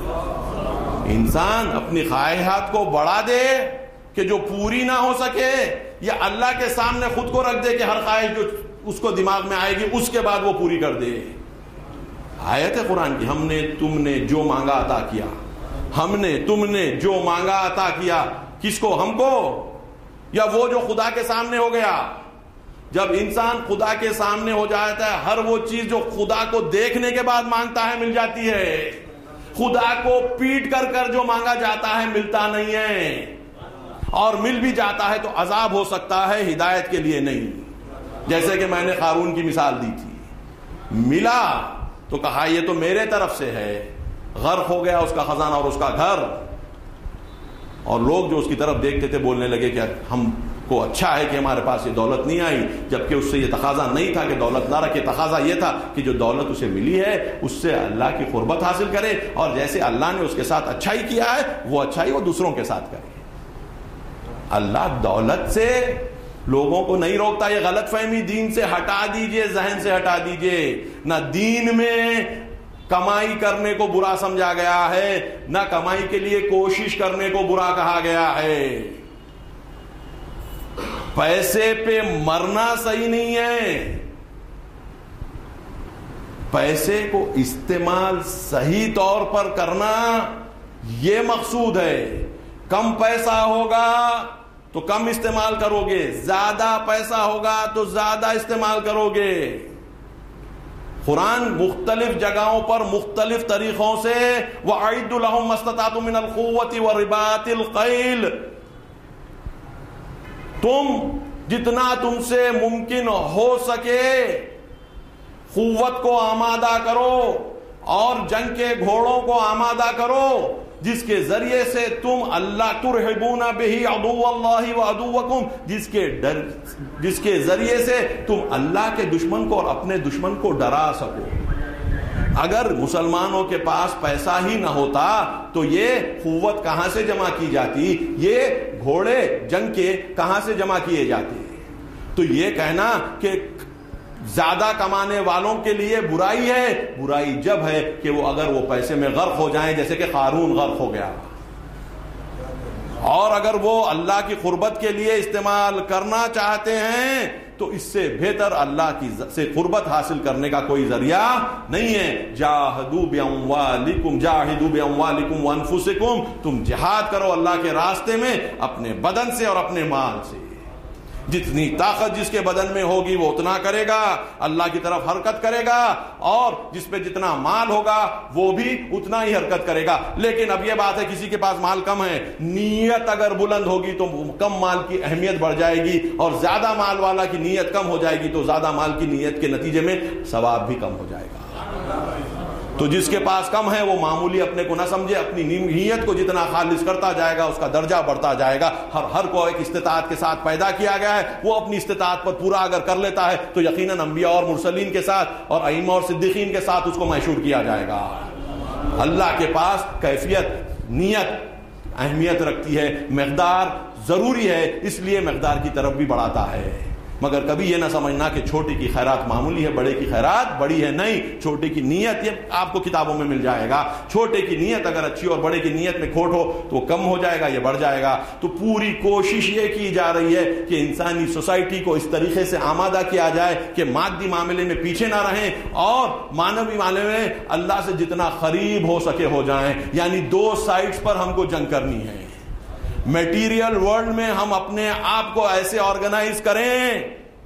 A: انسان اپنی خواہشات کو بڑھا دے کہ جو پوری نہ ہو سکے، یا اللہ کے سامنے خود کو رکھ دے کہ ہر خواہش جو اس کو دماغ میں آئے گی اس کے بعد وہ پوری کر دے۔ آیت ہے قرآن کی، ہم نے تم نے جو مانگا عطا کیا، ہم نے تم نے جو مانگا عطا کیا۔ کس کو؟ ہم کو، یا وہ جو خدا کے سامنے ہو گیا؟ جب انسان خدا کے سامنے ہو جاتا ہے، ہر وہ چیز جو خدا کو دیکھنے کے بعد مانگتا ہے مل جاتی ہے۔ خدا کو پیٹ کر کر جو مانگا جاتا ہے ملتا نہیں ہے، اور مل بھی جاتا ہے تو عذاب ہو سکتا ہے، ہدایت کے لیے نہیں۔ جیسے کہ میں نے قارون کی مثال دی تھی، ملا تو کہا یہ تو میرے طرف سے ہے، غرق ہو گیا اس کا خزانہ اور اس کا گھر، اور لوگ جو اس کی طرف دیکھتے تھے بولنے لگے کہ ہم کو اچھا ہے کہ ہمارے پاس یہ دولت نہیں آئی، جبکہ اس سے یہ تقاضا نہیں تھا کہ دولت نہ رکھے، تقاضا یہ تھا کہ جو دولت اسے ملی ہے اس سے اللہ کی قربت حاصل کرے، اور جیسے اللہ نے اس کے ساتھ اچھائی کیا ہے وہ اچھائی وہ دوسروں کے ساتھ کرے۔ اللہ دولت سے لوگوں کو نہیں روکتا، یہ غلط فہمی دین سے ہٹا دیجئے، ذہن سے ہٹا دیجئے۔ نہ دین میں کمائی کرنے کو برا سمجھا گیا ہے، نہ کمائی کے لیے کوشش کرنے کو برا کہا گیا ہے۔ پیسے پہ مرنا صحیح نہیں ہے، پیسے کو استعمال صحیح طور پر کرنا یہ مقصود ہے۔ کم پیسہ ہوگا تو کم استعمال کرو گے، زیادہ پیسہ ہوگا تو زیادہ استعمال کرو گے۔ قرآن مختلف جگہوں پر مختلف طریقوں سے وَأَعِدُّ لَهُم مَّا اسْتَطَعْتُم مِّنَ الْقُوَّةِ وَرِبَاطِ الْخَيْلِ، تم جتنا تم سے ممکن ہو سکے قوت کو آمادہ کرو اور جنگ کے گھوڑوں کو آمادہ کرو، جس کے ذریعے سے تم اللہ ترہبون بہ عدو اللہ وعدوکم، جس کے ذریعے سے تم اللہ کے دشمن کو اور اپنے دشمن کو ڈرا سکو۔ اگر مسلمانوں کے پاس پیسہ ہی نہ ہوتا تو یہ قوت کہاں سے جمع کی جاتی، یہ گھوڑے جنگ کے کہاں سے جمع کیے جاتے؟ تو یہ کہنا کہ زیادہ کمانے والوں کے لیے برائی ہے، برائی جب ہے کہ وہ اگر وہ پیسے میں غرق ہو جائیں، جیسے کہ قارون غرق ہو گیا، اور اگر وہ اللہ کی قربت کے لیے استعمال کرنا چاہتے ہیں تو اس سے بہتر اللہ کی سے قربت حاصل کرنے کا کوئی ذریعہ نہیں ہے۔ جاہدوا باموالکم وانفسکم، تم جہاد کرو اللہ کے راستے میں اپنے بدن سے اور اپنے مال سے۔ جتنی طاقت جس کے بدن میں ہوگی وہ اتنا کرے گا، اللہ کی طرف حرکت کرے گا، اور جس پہ جتنا مال ہوگا وہ بھی اتنا ہی حرکت کرے گا۔ لیکن اب یہ بات ہے کسی کے پاس مال کم ہے، نیت اگر بلند ہوگی تو کم مال کی اہمیت بڑھ جائے گی، اور زیادہ مال والا کی نیت کم ہو جائے گی تو زیادہ مال کی نیت کے نتیجے میں ثواب بھی کم ہو جائے گا۔ تو جس کے پاس کم ہے وہ معمولی اپنے کو نہ سمجھے، اپنی نیت کو جتنا خالص کرتا جائے گا اس کا درجہ بڑھتا جائے گا۔ ہر کو ایک استطاعت کے ساتھ پیدا کیا گیا ہے، وہ اپنی استطاعت پر پورا اگر کر لیتا ہے تو یقیناً انبیاء اور مرسلین کے ساتھ اور ائمہ اور صدیقین کے ساتھ اس کو محشور کیا جائے گا۔ اللہ کے پاس کیفیت، نیت اہمیت رکھتی ہے، مقدار ضروری ہے، اس لیے مقدار کی طرف بھی بڑھاتا ہے۔ مگر کبھی یہ نہ سمجھنا کہ چھوٹے کی خیرات معمولی ہے، بڑے کی خیرات بڑی ہے، نہیں۔ چھوٹے کی نیت یہ آپ کو کتابوں میں مل جائے گا، چھوٹے کی نیت اگر اچھی اور بڑے کی نیت میں کھوٹ ہو تو وہ کم ہو جائے گا، یہ بڑھ جائے گا۔ تو پوری کوشش یہ کی جا رہی ہے کہ انسانی سوسائٹی کو اس طریقے سے آمادہ کیا جائے کہ مادی معاملے میں پیچھے نہ رہیں اور مانوی معاملے میں اللہ سے جتنا قریب ہو سکے ہو جائیں۔ یعنی دو سائٹس پر ہم کو جنگ کرنی ہے۔ میٹیریل ورلڈ میں ہم اپنے آپ کو ایسے آرگنائز کریں،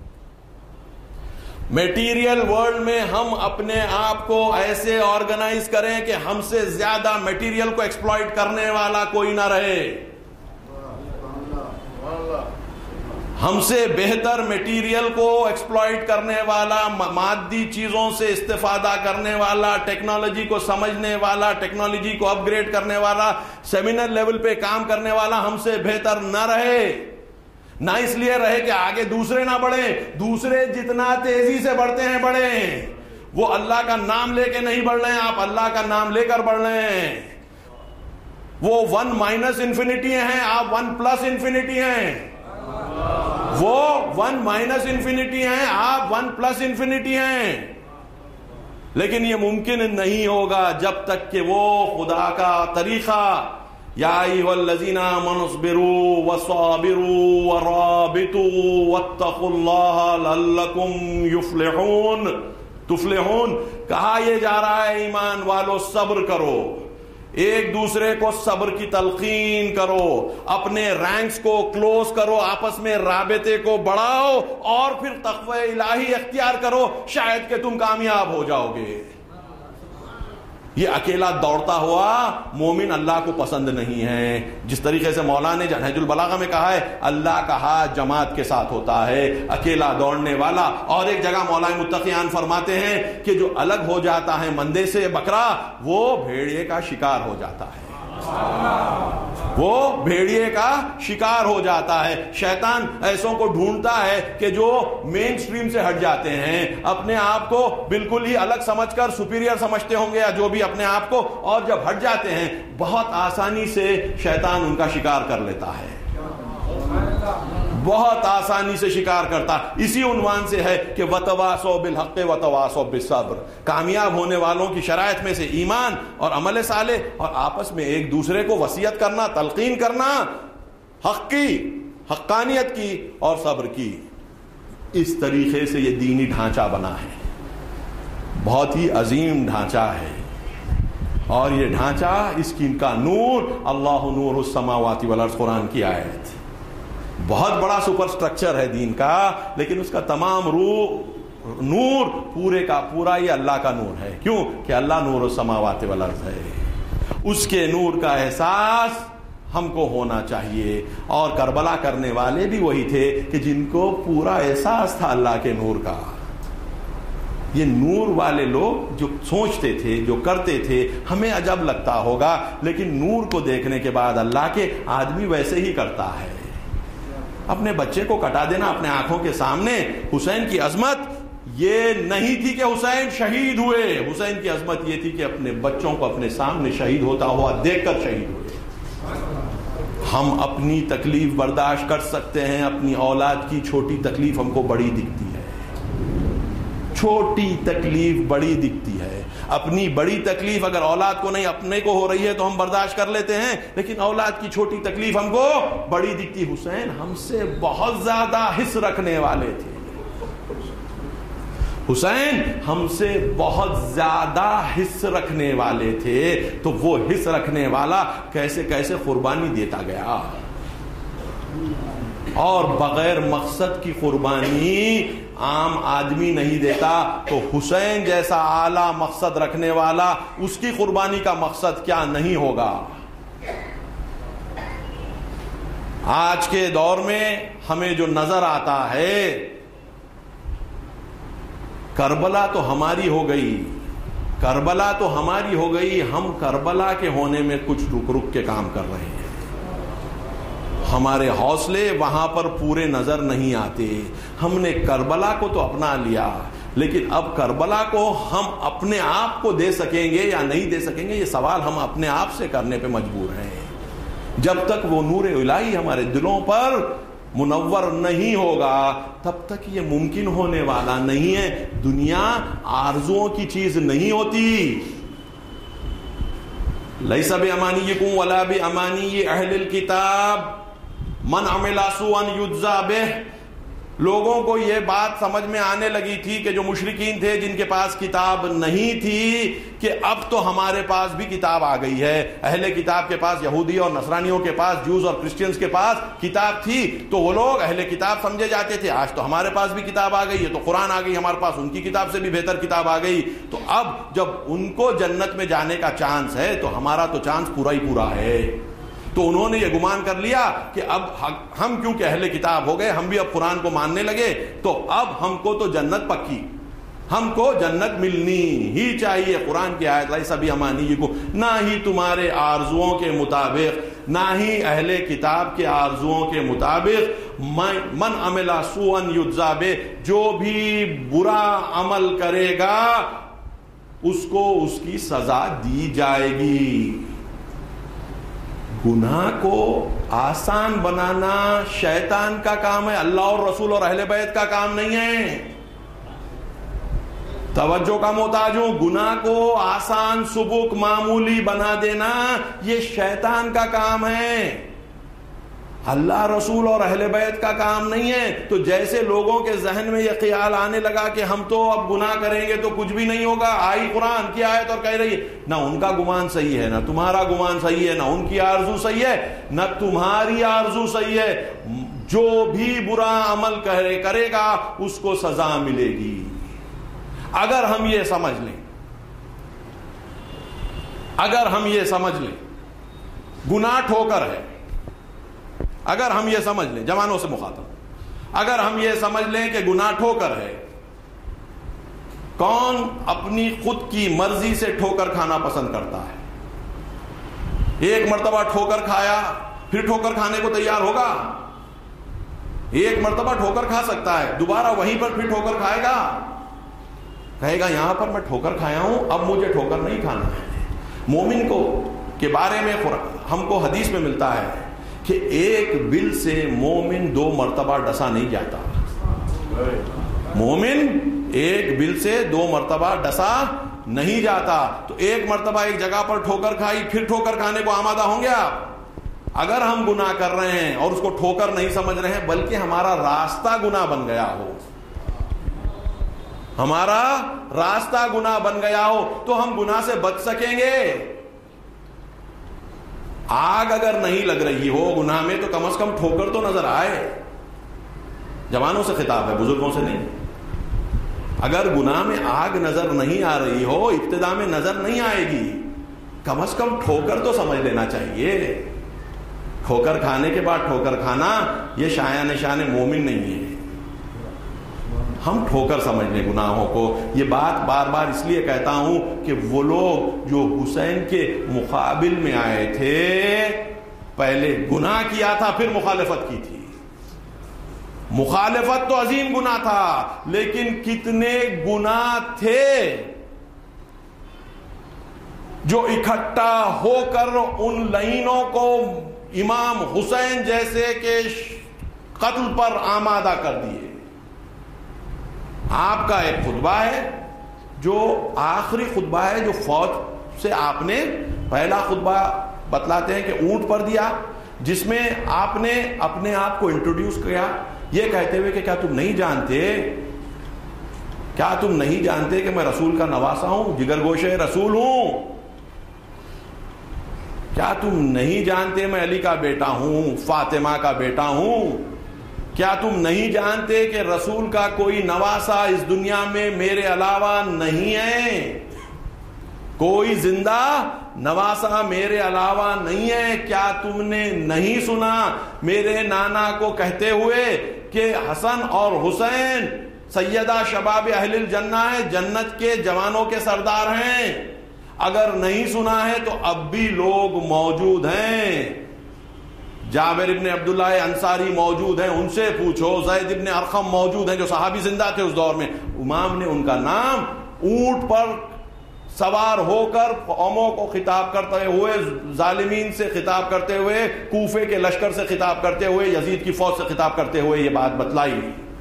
A: میٹیریل ورلڈ میں ہم اپنے آپ کو ایسے آرگنائز کریں کہ ہم سے زیادہ میٹیریل کو ایکسپلائٹ کرنے والا کوئی نہ رہے۔ ہم سے بہتر میٹیریل کو ایکسپلائٹ کرنے والا، مادی چیزوں سے استفادہ کرنے والا، ٹیکنالوجی کو سمجھنے والا، ٹیکنالوجی کو اپ گریڈ کرنے والا، سیمینر لیول پہ کام کرنے والا ہم سے بہتر نہ رہے. نہ اس لیے رہے کہ آگے دوسرے نہ بڑھیں، دوسرے جتنا تیزی سے بڑھتے ہیں بڑھیں. وہ اللہ کا نام لے کے نہیں بڑھ رہے ہیں، آپ اللہ کا نام لے کر بڑھ رہے ہیں. وہ 1 مائنس انفینٹی ہیں، آپ 1 پلس انفینٹی ہیں. وہ 1 مائنس انفینٹی ہیں، آپ 1 پلس انفینٹی ہیں. لیکن یہ ممکن نہیں ہوگا جب تک کہ وہ خدا کا طریقہ یا ایھا الذین آمنوا اصبروا وصابروا ورابطوا واتقوا اللہ لعلکم تفلحون کہا یہ جا رہا ہے ایمان والو صبر کرو، ایک دوسرے کو صبر کی تلقین کرو، اپنے رینکس کو کلوز کرو، آپس میں رابطے کو بڑھاؤ اور پھر تقوی الہی اختیار کرو، شاید کہ تم کامیاب ہو جاؤ گے. یہ اکیلا دوڑتا ہوا مومن اللہ کو پسند نہیں ہے. جس طریقے سے مولانا نے نہج البلاغہ میں کہا ہے اللہ کا ہاتھ جماعت کے ساتھ ہوتا ہے، اکیلا دوڑنے والا. اور ایک جگہ مولانا متقیان فرماتے ہیں کہ جو الگ ہو جاتا ہے مندے سے بکرا وہ بھیڑیے کا شکار ہو جاتا ہے، وہ بھیڑیے کا شکار ہو جاتا ہے. شیطان ایسوں کو ڈھونڈتا ہے کہ جو مین سٹریم سے ہٹ جاتے ہیں، اپنے آپ کو بالکل ہی الگ سمجھ کر سپیریئر سمجھتے ہوں گے یا جو بھی اپنے آپ کو، اور جب ہٹ جاتے ہیں بہت آسانی سے شیطان ان کا شکار کر لیتا ہے، بہت آسانی سے شکار کرتا. اسی عنوان سے ہے کہ وتواصوا بالحق وتواصوا بالصبر. کامیاب ہونے والوں کی شرائط میں سے ایمان اور عمل صالح اور آپس میں ایک دوسرے کو وصیت کرنا، تلقین کرنا، حق کی، حقانیت کی اور صبر کی. اس طریقے سے یہ دینی ڈھانچہ بنا ہے، بہت ہی عظیم ڈھانچہ ہے. اور یہ ڈھانچہ، اس کی کا نور، اللہ نور السماوات والارض، قرآن کی آیت، بہت بڑا سپر سٹرکچر ہے دین کا. لیکن اس کا تمام نور پورے کا پورا یہ اللہ کا نور ہے. کیوں کہ اللہ نور السماوات والارض ہے. اس کے نور کا احساس ہم کو ہونا چاہیے. اور کربلا کرنے والے بھی وہی تھے کہ جن کو پورا احساس تھا اللہ کے نور کا. یہ نور والے لوگ جو سوچتے تھے، جو کرتے تھے، ہمیں عجب لگتا ہوگا، لیکن نور کو دیکھنے کے بعد اللہ کے آدمی ویسے ہی کرتا ہے. اپنے بچے کو کٹا دینا اپنے آنکھوں کے سامنے. حسین کی عظمت یہ نہیں تھی کہ حسین شہید ہوئے، حسین کی عظمت یہ تھی کہ اپنے بچوں کو اپنے سامنے شہید ہوتا ہوا دیکھ کر شہید ہوئے. ہم اپنی تکلیف برداشت کر سکتے ہیں، اپنی اولاد کی چھوٹی تکلیف ہم کو بڑی دکھتی ہے، چھوٹی تکلیف بڑی دکھتی ہے. اپنی بڑی تکلیف اگر اولاد کو نہیں اپنے کو ہو رہی ہے تو ہم برداشت کر لیتے ہیں، لیکن اولاد کی چھوٹی تکلیف ہم کو بڑی دکھتی. حسین ہم سے بہت زیادہ حس رکھنے والے تھے، حسین ہم سے بہت زیادہ حس رکھنے والے تھے. تو وہ حس رکھنے والا کیسے کیسے قربانی دیتا گیا، اور بغیر مقصد کی قربانی عام آدمی نہیں دیتا. تو حسین جیسا اعلیٰ مقصد رکھنے والا، اس کی قربانی کا مقصد کیا نہیں ہوگا. آج کے دور میں ہمیں جو نظر آتا ہے، کربلا تو ہماری ہو گئی، کربلا تو ہماری ہو گئی، ہم کربلا کے ہونے میں کچھ رک رک کے کام کر رہے ہیں. ہمارے حوصلے وہاں پر پورے نظر نہیں آتے. ہم نے کربلا کو تو اپنا لیا، لیکن اب کربلا کو ہم اپنے آپ کو دے سکیں گے یا نہیں دے سکیں گے، یہ سوال ہم اپنے آپ سے کرنے پہ مجبور ہیں. جب تک وہ نور الہی ہمارے دلوں پر منور نہیں ہوگا تب تک یہ ممکن ہونے والا نہیں ہے. دنیا آرزوؤں کی چیز نہیں ہوتی. لیس بامانیکم ولا بامانی اہل الکتاب من عمل سوءا یجزا بہ. لوگوں کو یہ بات سمجھ میں آنے لگی تھی کہ جو مشرکین تھے جن کے پاس کتاب نہیں تھی کہ اب تو ہمارے پاس بھی کتاب آ گئی ہے. اہل کتاب کے پاس، یہودی اور نصرانیوں کے پاس، جوز اور کرسچنز کے پاس کتاب تھی تو وہ لوگ اہل کتاب سمجھے جاتے تھے. آج تو ہمارے پاس بھی کتاب آ گئی ہے، تو قرآن آ گئی ہمارے پاس، ان کی کتاب سے بھی بہتر کتاب آ گئی. تو اب جب ان کو جنت میں جانے کا چانس ہے تو ہمارا تو چانس پورا ہی پورا ہے. تو انہوں نے یہ گمان کر لیا کہ اب ہم کیونکہ اہل کتاب ہو گئے, ہم بھی اب قرآن کو ماننے لگے, تو اب ہم کو تو جنت پکی, ہم کو جنت ملنی ہی چاہیے. قرآن کی آیت لائی سبھی امانی کو, نہ ہی تمہارے آرزوؤں کے مطابق, نہ ہی اہل کتاب کے آرزوؤں کے مطابق. من عمل سوءا یجزا بہ, جو بھی برا عمل کرے گا اس کو اس کی سزا دی جائے گی. گناہ کو آسان بنانا شیطان کا کام ہے, اللہ اور رسول اور اہل بیت کا کام نہیں ہے. توجہ کا محتاج ہوں, گناہ کو آسان سبک معمولی بنا دینا یہ شیطان کا کام ہے, اللہ رسول اور اہل بیت کا کام نہیں ہے. تو جیسے لوگوں کے ذہن میں یہ خیال آنے لگا کہ ہم تو اب گناہ کریں گے تو کچھ بھی نہیں ہوگا, آئی قرآن کی آیت اور کہہ رہی ہے نہ ان کا گمان صحیح ہے, نہ تمہارا گمان صحیح ہے, نہ ان کی آرزو صحیح ہے, نہ تمہاری آرزو صحیح ہے. جو بھی برا عمل کرے گا اس کو سزا ملے گی. اگر ہم یہ سمجھ لیں, اگر ہم یہ سمجھ لیں گناہ ٹھوکر ہے, اگر ہم یہ سمجھ لیں, جوانوں سے مخاطب, اگر ہم یہ سمجھ لیں کہ گناہ ٹھوکر ہے, کون اپنی خود کی مرضی سے ٹھوکر کھانا پسند کرتا ہے؟ ایک مرتبہ ٹھوکر کھایا پھر ٹھوکر کھانے کو تیار ہوگا؟ ایک مرتبہ ٹھوکر کھا سکتا ہے, دوبارہ وہیں پر پھر ٹھوکر کھائے گا؟ کہے گا یہاں پر میں ٹھوکر کھایا ہوں, اب مجھے ٹھوکر نہیں کھانا ہے. مومن کو کے بارے میں ہم کو حدیث میں ملتا ہے کہ ایک بل سے مومن 2 مرتبہ ڈسا نہیں جاتا. مومن ایک بل سے 2 مرتبہ ڈسا نہیں جاتا. تو ایک مرتبہ ایک جگہ پر ٹھوکر کھائی, پھر ٹھوکر کھانے کو آمادہ ہوں گے آپ؟ اگر ہم گناہ کر رہے ہیں اور اس کو ٹھوکر نہیں سمجھ رہے ہیں بلکہ ہمارا راستہ گناہ بن گیا ہو, ہمارا راستہ گناہ بن گیا ہو, تو ہم گناہ سے بچ سکیں گے. آگ اگر نہیں لگ رہی ہو گناہ میں تو کم از کم ٹھوکر تو نظر آئے. جوانوں سے خطاب ہے, بزرگوں سے نہیں. اگر گناہ میں آگ نظر نہیں آ رہی ہو, ابتدا میں نظر نہیں آئے گی, کم از کم ٹھوکر تو سمجھ لینا چاہیے. ٹھوکر کھانے کے بعد ٹھوکر کھانا یہ شایان نشان مومن نہیں ہے. ہم ٹھوکر سمجھ لیں گناہوں کو. یہ بات بار بار اس لیے کہتا ہوں کہ وہ لوگ جو حسین کے مقابل میں آئے تھے, پہلے گناہ کیا تھا پھر مخالفت کی تھی. مخالفت تو عظیم گناہ تھا, لیکن کتنے گناہ تھے جو اکٹھا ہو کر ان لعینوں کو امام حسین جیسے کہ قتل پر آمادہ کر دیے. آپ کا ایک خطبہ ہے جو آخری خطبہ ہے جو فوج سے آپ نے پہلا خطبہ بتلاتے ہیں کہ اونٹ پر دیا, جس میں آپ نے اپنے آپ کو انٹروڈیوس کیا یہ کہتے ہوئے کہ کیا تم نہیں جانتے کہ میں رسول کا نواسا ہوں, جگر گوشے رسول ہوں. کیا تم نہیں جانتے میں علی کا بیٹا ہوں, فاطمہ کا بیٹا ہوں؟ کیا تم نہیں جانتے کہ رسول کا کوئی نواسا اس دنیا میں میرے علاوہ نہیں ہے؟ کوئی زندہ نواسا میرے علاوہ نہیں ہے. کیا تم نے نہیں سنا میرے نانا کو کہتے ہوئے کہ حسن اور حسین سیدہ شباب اہل الجنہ ہے, جنت کے جوانوں کے سردار ہیں؟ اگر نہیں سنا ہے تو اب بھی لوگ موجود ہیں. جابر ابن عبداللہ انصاری موجود ہیں, ان سے پوچھو. زید ابن ارقم موجود ہیں جو صحابی زندہ تھے اس دور میں. امام نے ان کا نام اونٹ پر سوار ہو کر قوموں کو خطاب کرتے ہوئے, ظالمین سے خطاب کرتے ہوئے, کوفے کے لشکر سے خطاب کرتے ہوئے, یزید کی فوج سے خطاب کرتے ہوئے یہ بات بتلائی,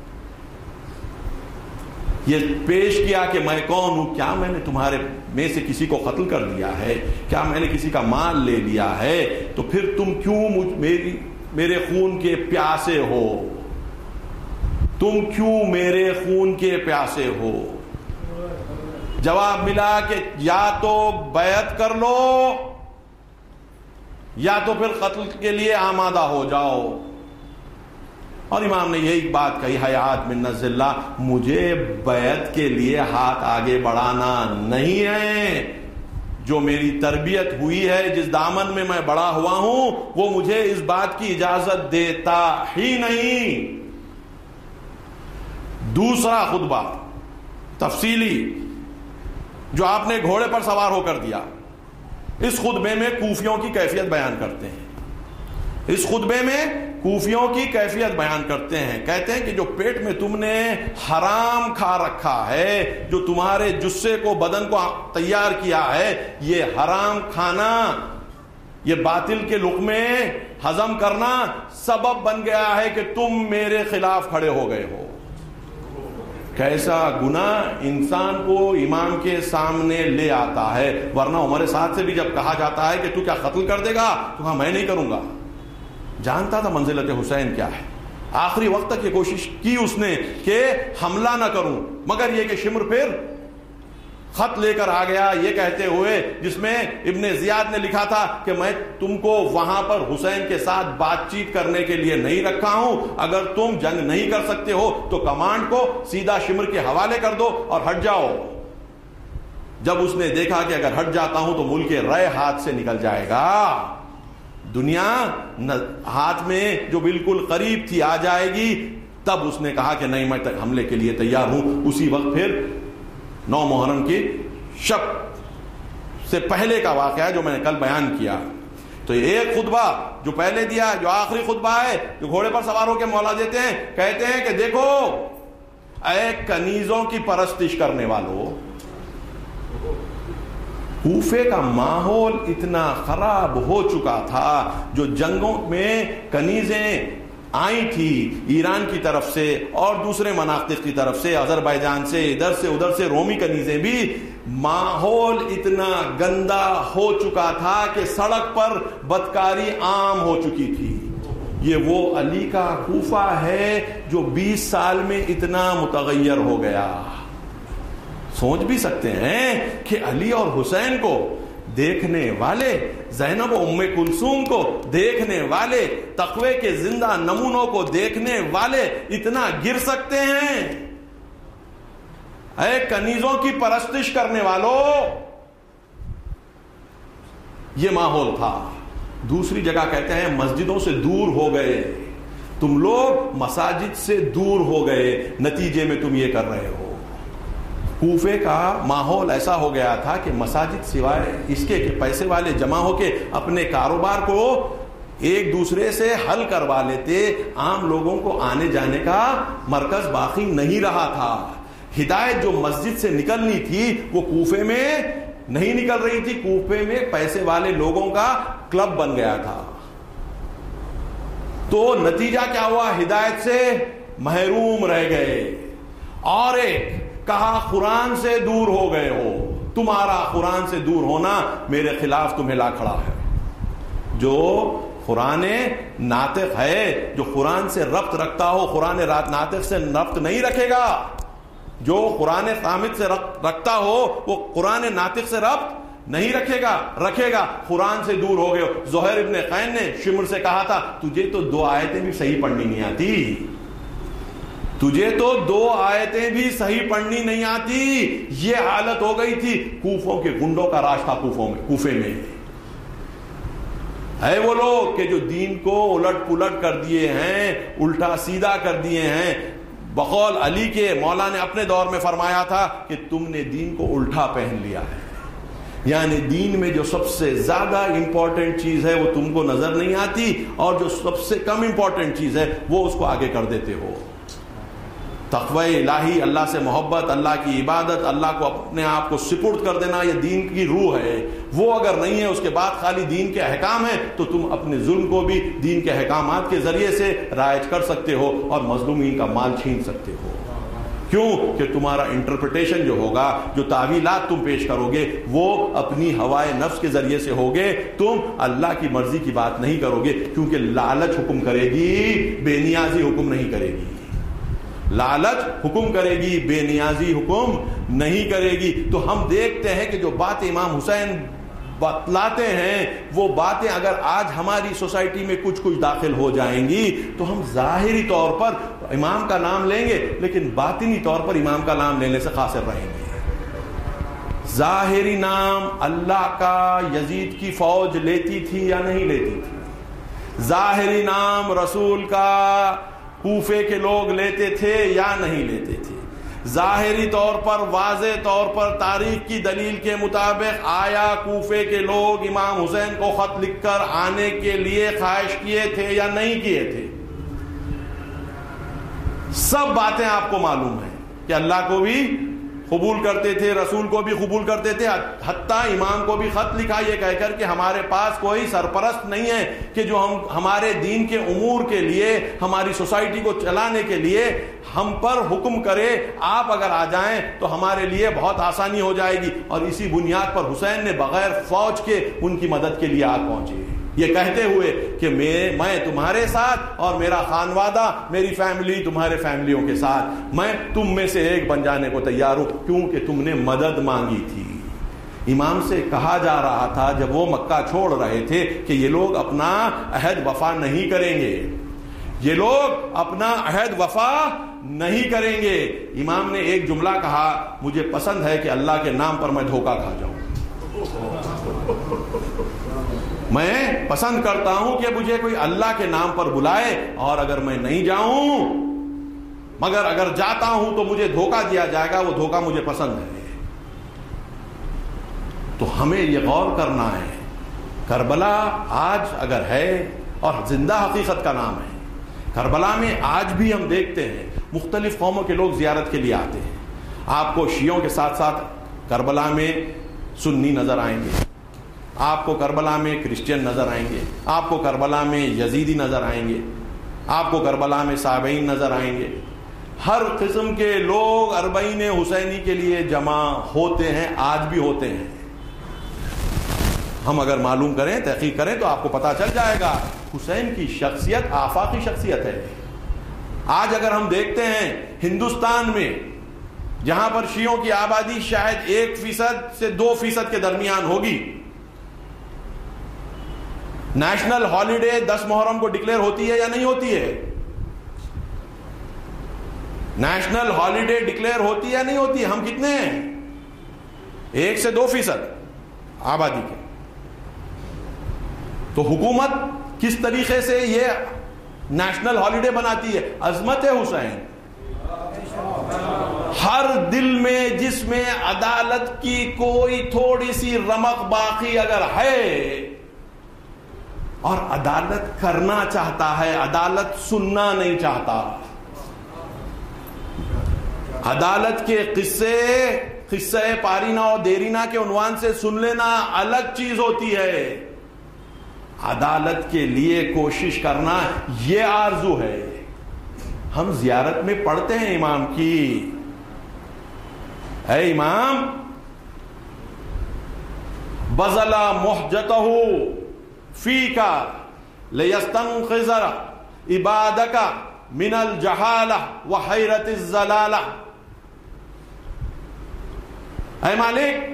A: یہ پیش کیا کہ میں کون ہوں. کیا میں نے تمہارے میں سے کسی کو قتل کر دیا ہے؟ کیا میں نے کسی کا مال لے لیا ہے؟ تو پھر تم کیوں میرے خون کے پیاسے ہو؟ تم کیوں میرے خون کے پیاسے ہو؟ جواب ملا کہ یا تو بیعت کر لو یا تو پھر قتل کے لیے آمادہ ہو جاؤ. اور امام نے یہی بات کہی, حیات من الذلہ, مجھے بیعت کے لیے ہاتھ آگے بڑھانا نہیں ہے. جو میری تربیت ہوئی ہے، جس دامن میں میں بڑا ہوا ہوں، وہ مجھے اس بات کی اجازت دیتا ہی نہیں۔ دوسرا خطبہ تفصیلی جو آپ نے گھوڑے پر سوار ہو کر دیا، اس خطبے میں کوفیوں کی کیفیت بیان کرتے ہیں، اس خطبے میں کوفیوں کی کیفیت بیان کرتے ہیں، کہتے ہیں کہ جو پیٹ میں تم نے حرام کھا رکھا ہے، جو تمہارے جسے کو، بدن کو تیار کیا ہے، یہ حرام کھانا، یہ باطل کے لقمے ہضم کرنا سبب بن گیا ہے کہ تم میرے خلاف کھڑے ہو گئے ہو۔ کیسا گناہ انسان کو امام کے سامنے لے آتا ہے، ورنہ عمر سعد سے بھی جب کہا جاتا ہے کہ تو کیا قتل کر دے گا، تو کہا میں نہیں کروں گا۔ جانتا تھا منزلت حسین کیا ہے، آخری وقت تک یہ کوشش کی اس نے کہ حملہ نہ کروں، مگر یہ کہ شمر پھر خط لے کر آ گیا یہ کہتے ہوئے، جس میں ابن زیاد نے لکھا تھا کہ میں تم کو وہاں پر حسین کے ساتھ بات چیت کرنے کے لیے نہیں رکھا ہوں، اگر تم جنگ نہیں کر سکتے ہو تو کمانڈ کو سیدھا شمر کے حوالے کر دو اور ہٹ جاؤ۔ جب اس نے دیکھا کہ اگر ہٹ جاتا ہوں تو ملک رائے ہاتھ سے نکل جائے گا، دنیا ہاتھ میں جو بالکل قریب تھی آ جائے گی، تب اس نے کہا کہ نہیں میں حملے کے لیے تیار ہوں۔ اسی وقت پھر 9 محرم کی شب سے پہلے کا واقعہ جو میں نے کل بیان کیا، تو ایک خطبہ جو پہلے دیا، جو آخری خطبہ ہے، جو گھوڑے پر سوار ہو کے مولا دیتے ہیں، کہتے ہیں کہ دیکھو اے کنیزوں کی پرستش کرنے والوں، کوفے کا ماحول اتنا خراب ہو چکا تھا، جو جنگوں میں کنیزیں آئی تھی ایران کی طرف سے اور دوسرے مناطق کی طرف سے، آذربائیجان سے، ادھر سے ادھر سے رومی کنیزیں بھی، ماحول اتنا گندا ہو چکا تھا کہ سڑک پر بدکاری عام ہو چکی تھی۔ یہ وہ علی کا کوفہ ہے جو 20 سال میں اتنا متغیر ہو گیا۔ سوچ بھی سکتے ہیں کہ علی اور حسین کو دیکھنے والے، زینب و ام کلثوم کو دیکھنے والے، تقوی کے زندہ نمونوں کو دیکھنے والے اتنا گر سکتے ہیں؟ اے کنیزوں کی پرستش کرنے والوں، یہ ماحول تھا۔ دوسری جگہ کہتے ہیں مسجدوں سے دور ہو گئے، تم لوگ مساجد سے دور ہو گئے، نتیجے میں تم یہ کر رہے ہو۔ کوفے کا ماحول ایسا ہو گیا تھا کہ مساجد سوائے اس کے کہ پیسے والے جمع ہو کے اپنے کاروبار کو ایک دوسرے سے حل کروا لیتے، عام لوگوں کو آنے جانے کا مرکز باقی نہیں رہا تھا۔ ہدایت جو مسجد سے نکلنی تھی وہ کوفے میں نہیں نکل رہی تھی، کوفے میں پیسے والے لوگوں کا کلب بن گیا تھا۔ تو نتیجہ کیا ہوا؟ ہدایت سے محروم رہ گئے۔ اور ایک کہا قرآن سے دور ہو گئے ہو، تمہارا قرآن سے دور ہونا میرے خلاف تمہیں لا کھڑا ہے۔ جو قرآن ناطق ہے، جو قرآن سے ربط رکھتا ہو، قرآن ناطق سے ربط نہیں رکھے گا۔ جو قرآن صامت سے رکھتا ہو وہ قرآن ناطق سے ربط نہیں رکھے گا۔ قرآن سے دور ہو گئے۔ زہیر ابن قین نے شمر سے کہا تھا تجھے تو 2 آیتیں بھی صحیح پڑھنی نہیں آتی، تجھے تو 2 آیتیں بھی صحیح پڑھنی نہیں آتی۔ یہ حالت ہو گئی تھی۔ کوفوں کے گنڈوں کا راج تھا کوفے میں۔ ہے وہ لوگ کہ جو دین کو الٹ پلٹ کر دیے ہیں، الٹا سیدھا کر دیے ہیں۔ بقول علی کے مولا نے اپنے دور میں فرمایا تھا کہ تم نے دین کو الٹا پہن لیا ہے، یعنی دین میں جو سب سے زیادہ امپورٹنٹ چیز ہے وہ تم کو نظر نہیں آتی، اور جو سب سے کم امپورٹنٹ چیز ہے وہ اس کو آگے کر دیتے ہو۔ تقوی الہی، اللہ سے محبت، اللہ کی عبادت، اللہ کو اپنے آپ کو سپرد کر دینا، یہ دین کی روح ہے۔ وہ اگر نہیں ہے، اس کے بعد خالی دین کے احکام ہیں، تو تم اپنے ظلم کو بھی دین کے احکامات کے ذریعے سے رائج کر سکتے ہو اور مظلومین کا مال چھین سکتے ہو۔ کیوں کہ تمہارا انٹرپریٹیشن جو ہوگا، جو تعویلات تم پیش کرو گے، وہ اپنی ہوائے نفس کے ذریعے سے ہوگے، تم اللہ کی مرضی کی بات نہیں کرو گے، کیونکہ لالچ حکم کرے گی، بے نیازی حکم نہیں کرے گی۔ لالچ حکم کرے گی، بے نیازی حکم نہیں کرے گی۔ تو ہم دیکھتے ہیں کہ جو باتیں امام حسین بتلاتے ہیں، وہ باتیں اگر آج ہماری سوسائٹی میں کچھ داخل ہو جائیں گی تو ہم ظاہری طور پر امام کا نام لیں گے، لیکن باطنی طور پر امام کا نام لینے سے قاصر رہیں گے۔ ظاہری نام اللہ کا یزید کی فوج لیتی تھی یا نہیں لیتی تھی؟ ظاہری نام رسول کا کوفے کے لوگ لیتے تھے یا نہیں لیتے تھے؟ ظاہری طور پر واضح طور پر تاریخ کی دلیل کے مطابق آیا کوفے کے لوگ امام حسین کو خط لکھ کر آنے کے لیے خواہش کیے تھے یا نہیں کیے تھے؟ سب باتیں آپ کو معلوم ہیں کہ اللہ کو بھی قبول کرتے تھے، رسول کو بھی قبول کرتے تھے، حتیٰ امام کو بھی خط لکھا یہ کہہ کر کہ ہمارے پاس کوئی سرپرست نہیں ہے کہ جو ہمارے دین کے امور کے لیے، ہماری سوسائٹی کو چلانے کے لیے ہم پر حکم کرے، آپ اگر آ جائیں تو ہمارے لیے بہت آسانی ہو جائے گی۔ اور اسی بنیاد پر حسین نے بغیر فوج کے ان کی مدد کے لیے آ پہنچے، یہ کہتے ہوئے کہ میں تمہارے ساتھ اور میرا خانوادہ، میری فیملی تمہارے فیملیوں کے ساتھ، میں تم میں سے ایک بن جانے کو تیار ہوں، کیونکہ تم نے مدد مانگی تھی۔ امام سے کہا جا رہا تھا جب وہ مکہ چھوڑ رہے تھے کہ یہ لوگ اپنا عہد وفا نہیں کریں گے، یہ لوگ اپنا عہد وفا نہیں کریں گے۔ امام نے ایک جملہ کہا، مجھے پسند ہے کہ اللہ کے نام پر میں دھوکہ کھا جاؤں، میں پسند کرتا ہوں کہ مجھے کوئی اللہ کے نام پر بلائے اور اگر میں نہیں جاؤں، مگر اگر جاتا ہوں تو مجھے دھوکہ دیا جائے گا، وہ دھوکہ مجھے پسند ہے۔ تو ہمیں یہ غور کرنا ہے، کربلا آج اگر ہے اور زندہ حقیقت کا نام ہے، کربلا میں آج بھی ہم دیکھتے ہیں مختلف قوموں کے لوگ زیارت کے لیے آتے ہیں۔ آپ کو شیعوں کے ساتھ ساتھ کربلا میں سنی نظر آئیں گے، آپ کو کربلا میں کرسچین نظر آئیں گے، آپ کو کربلا میں یزیدی نظر آئیں گے، آپ کو کربلا میں صابئین نظر آئیں گے۔ ہر قسم کے لوگ اربعین حسینی کے لیے جمع ہوتے ہیں، آج بھی ہوتے ہیں۔ ہم اگر معلوم کریں، تحقیق کریں تو آپ کو پتا چل جائے گا حسین کی شخصیت آفاقی شخصیت ہے۔ آج اگر ہم دیکھتے ہیں ہندوستان میں جہاں پر شیعوں کی آبادی شاید 1% سے 2% کے درمیان ہوگی، نیشنل ہالیڈے 10 محرم کو ڈکلیئر ہوتی ہے یا نہیں ہوتی ہے؟ نیشنل ہالیڈے ڈکلیئر ہوتی ہے یا نہیں ہوتی ہے؟ ہم کتنے ہیں؟ 1 سے 2% آبادی کے۔ تو حکومت کس طریقے سے یہ نیشنل ہالیڈے بناتی ہے؟ عظمت حسین۔ ہر دل میں جس میں عدالت کی کوئی تھوڑی سی رمق باقی اگر ہے اور عدالت کرنا چاہتا ہے، عدالت سننا نہیں چاہتا، عدالت کے قصے پارینا اور دیرینا کے عنوان سے سن لینا الگ چیز ہوتی ہے، عدالت کے لیے کوشش کرنا یہ آرزو ہے۔ ہم زیارت میں پڑھتے ہیں امام کی، اے امام بذل محجتہ فیک لیستنقذ عبادک من الجہالہ وحیرت الضلالہ۔ اے مالک،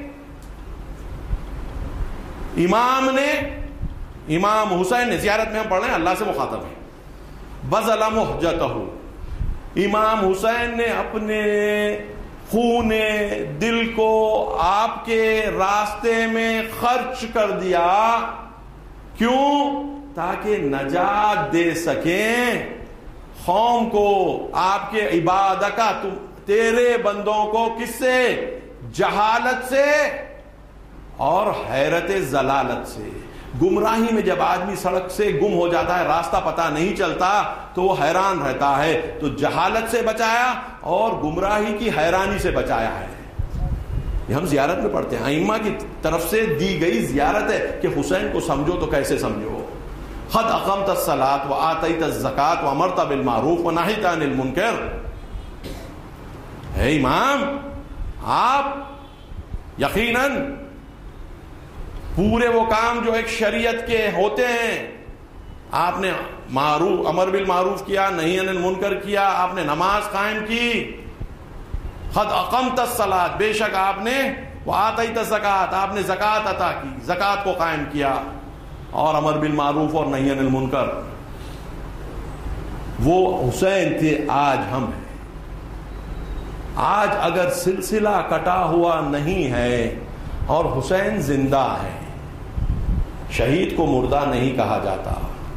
A: امام حسین نے، زیارت میں ہم پڑھ رہے ہیں، اللہ سے مخاطب ہے، بذل محجتہ، امام حسین نے اپنے خون دل کو آپ کے راستے میں خرچ کر دیا۔ کیوں؟ تاکہ نجات دے سکیں قوم کو، آپ کے عبادت کا، تیرے بندوں کو، کس سے؟ جہالت سے اور حیرت ضلالت سے۔ گمراہی میں جب آدمی سڑک سے گم ہو جاتا ہے، راستہ پتہ نہیں چلتا تو وہ حیران رہتا ہے، تو جہالت سے بچایا اور گمراہی کی حیرانی سے بچایا ہے۔ یہ ہم زیارت میں پڑھتے ہیں، ائمہ کی طرف سے دی گئی زیارت ہے کہ حسین کو سمجھو تو کیسے سمجھو؟ قد اقمت الصلاۃ وآتیت الزکاۃ وامرت بالمعروف ونہیت عن المنکر۔ اے امام، آپ یقیناً پورے وہ کام جو ایک شریعت کے ہوتے ہیں، آپ نے معروف، امر بالمعروف کیا، نہی عن المنکر کیا، آپ نے نماز قائم کی، قد اقمت الصلاۃ، بے شک آپ نے، وآتیت الزکاۃ، آپ نے زکوٰۃ عطا کی، زکوٰۃ کو قائم کیا، اور امر بالمعروف اور نہی عن المنکر۔ وہ حسین تھے، آج ہم ہیں۔ آج اگر سلسلہ کٹا ہوا نہیں ہے اور حسین زندہ ہے، شہید کو مردہ نہیں کہا جاتا،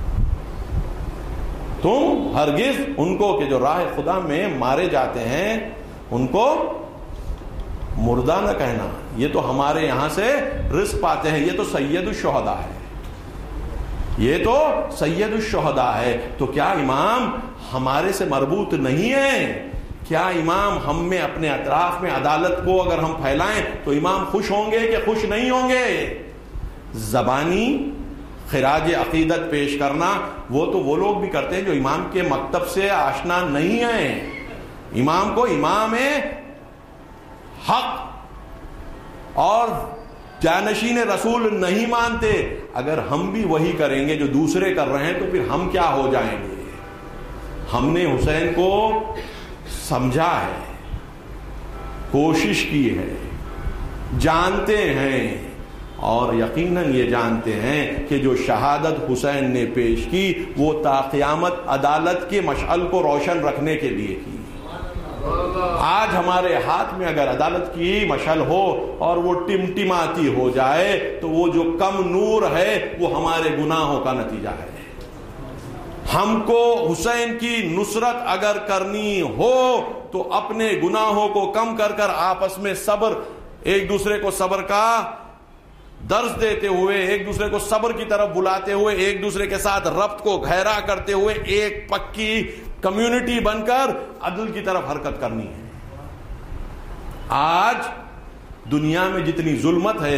A: تم ہرگز ان کو کہ جو راہ خدا میں مارے جاتے ہیں ان کو مردہ نہ کہنا. یہ تو ہمارے یہاں سے رزق پاتے ہیں، یہ تو سید الشہداء ہے، یہ تو سید الشہداء ہے. تو کیا امام ہمارے سے مربوط نہیں ہے؟ کیا امام ہم میں اپنے اطراف میں عدالت کو اگر ہم پھیلائیں تو امام خوش ہوں گے کہ خوش نہیں ہوں گے؟ زبانی خراج عقیدت پیش کرنا وہ تو وہ لوگ بھی کرتے ہیں جو امام کے مکتب سے آشنا نہیں ہیں. امام کو امام حق اور جانشین رسول نہیں مانتے. اگر ہم بھی وہی کریں گے جو دوسرے کر رہے ہیں تو پھر ہم کیا ہو جائیں گے؟ ہم نے حسین کو سمجھا ہے، کوشش کی ہے، جانتے ہیں، اور یقیناً یہ جانتے ہیں کہ جو شہادت حسین نے پیش کی وہ تا قیامت عدالت کے مشعل کو روشن رکھنے کے لیے کی. آج ہمارے ہاتھ میں اگر عدالت کی مشعل ہو اور وہ ٹمٹماتی ہو جائے تو وہ جو کم نور ہے وہ ہمارے گناہوں کا نتیجہ ہے. ہم کو حسین کی نصرت اگر کرنی ہو تو اپنے گناہوں کو کم کر کر آپس میں صبر، ایک دوسرے کو صبر کا درس دیتے ہوئے، ایک دوسرے کو صبر کی طرف بلاتے ہوئے، ایک دوسرے کے ساتھ ربط کو گہرا کرتے ہوئے ایک پکی کمیونٹی بن کر عدل کی طرف حرکت کرنی ہے. آج دنیا میں جتنی ظلمت ہے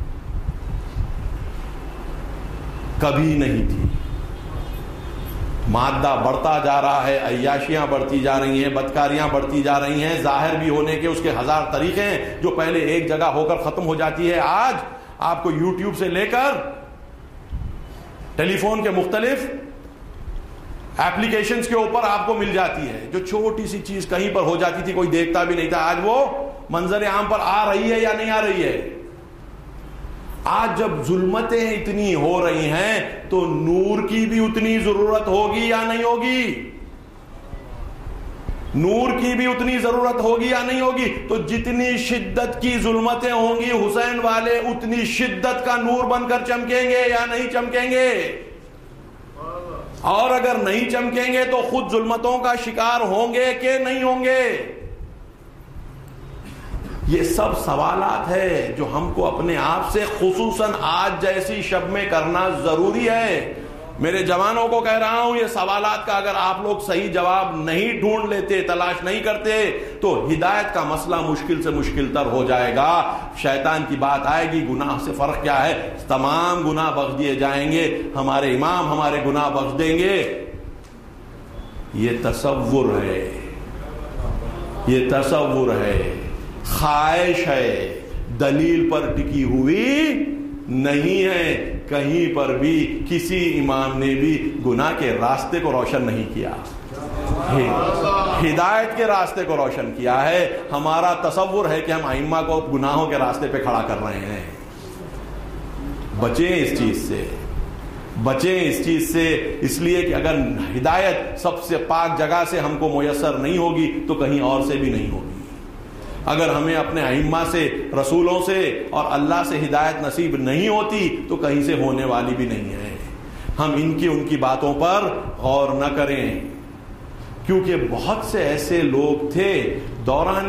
A: کبھی نہیں تھی. مادہ بڑھتا جا رہا ہے، عیاشیاں بڑھتی جا رہی ہیں، بدکاریاں بڑھتی جا رہی ہیں، ظاہر بھی ہونے کے اس کے ہزار طریقے ہیں. جو پہلے ایک جگہ ہو کر ختم ہو جاتی ہے آج آپ کو یوٹیوب سے لے کر ٹیلی فون کے مختلف ایپلیکیشنز کے اوپر آپ کو مل جاتی ہے. جو چھوٹی سی چیز کہیں پر ہو جاتی تھی کوئی دیکھتا بھی نہیں تھا، آج وہ منظر عام پر آ رہی ہے یا نہیں آ رہی ہے. آج جب ظلمتیں اتنی ہو رہی ہیں تو نور کی بھی اتنی ضرورت ہوگی یا نہیں ہوگی؟ نور کی بھی اتنی ضرورت ہوگی یا نہیں ہوگی؟ تو جتنی شدت کی ظلمتیں ہوں گی حسین والے اتنی شدت کا نور بن کر چمکیں گے یا نہیں چمکیں گے؟ اور اگر نہیں چمکیں گے تو خود ظلمتوں کا شکار ہوں گے کہ نہیں ہوں گے؟ یہ سب سوالات ہے جو ہم کو اپنے آپ سے خصوصاً آج جیسی شب میں کرنا ضروری ہے. میرے جوانوں کو کہہ رہا ہوں، یہ سوالات کا اگر آپ لوگ صحیح جواب نہیں ڈھونڈ لیتے، تلاش نہیں کرتے تو ہدایت کا مسئلہ مشکل سے مشکل تر ہو جائے گا. شیطان کی بات آئے گی، گناہ سے فرق کیا ہے؟ تمام گناہ بخش دیے جائیں گے، ہمارے امام ہمارے گناہ بخش دیں گے. یہ تصور ہے، یہ تصور ہے، خواہش ہے، دلیل پر ٹکی ہوئی نہیں ہے. کہیں پر بھی کسی امام نے بھی گناہ کے راستے کو روشن نہیں کیا، ہدایت کے راستے کو روشن کیا ہے. ہمارا تصور ہے کہ ہم ائمہ کو گناہوں کے راستے پہ کھڑا کر رہے ہیں. بچیں اس چیز سے، بچیں اس چیز سے، اس لیے کہ اگر ہدایت سب سے پاک جگہ سے ہم کو میسر نہیں ہوگی تو کہیں اور سے بھی نہیں ہوگی. اگر ہمیں اپنے ائمہ سے، رسولوں سے اور اللہ سے ہدایت نصیب نہیں ہوتی تو کہیں سے ہونے والی بھی نہیں ہے. ہم ان کی باتوں پر غور نہ کریں، کیونکہ بہت سے ایسے لوگ تھے دوران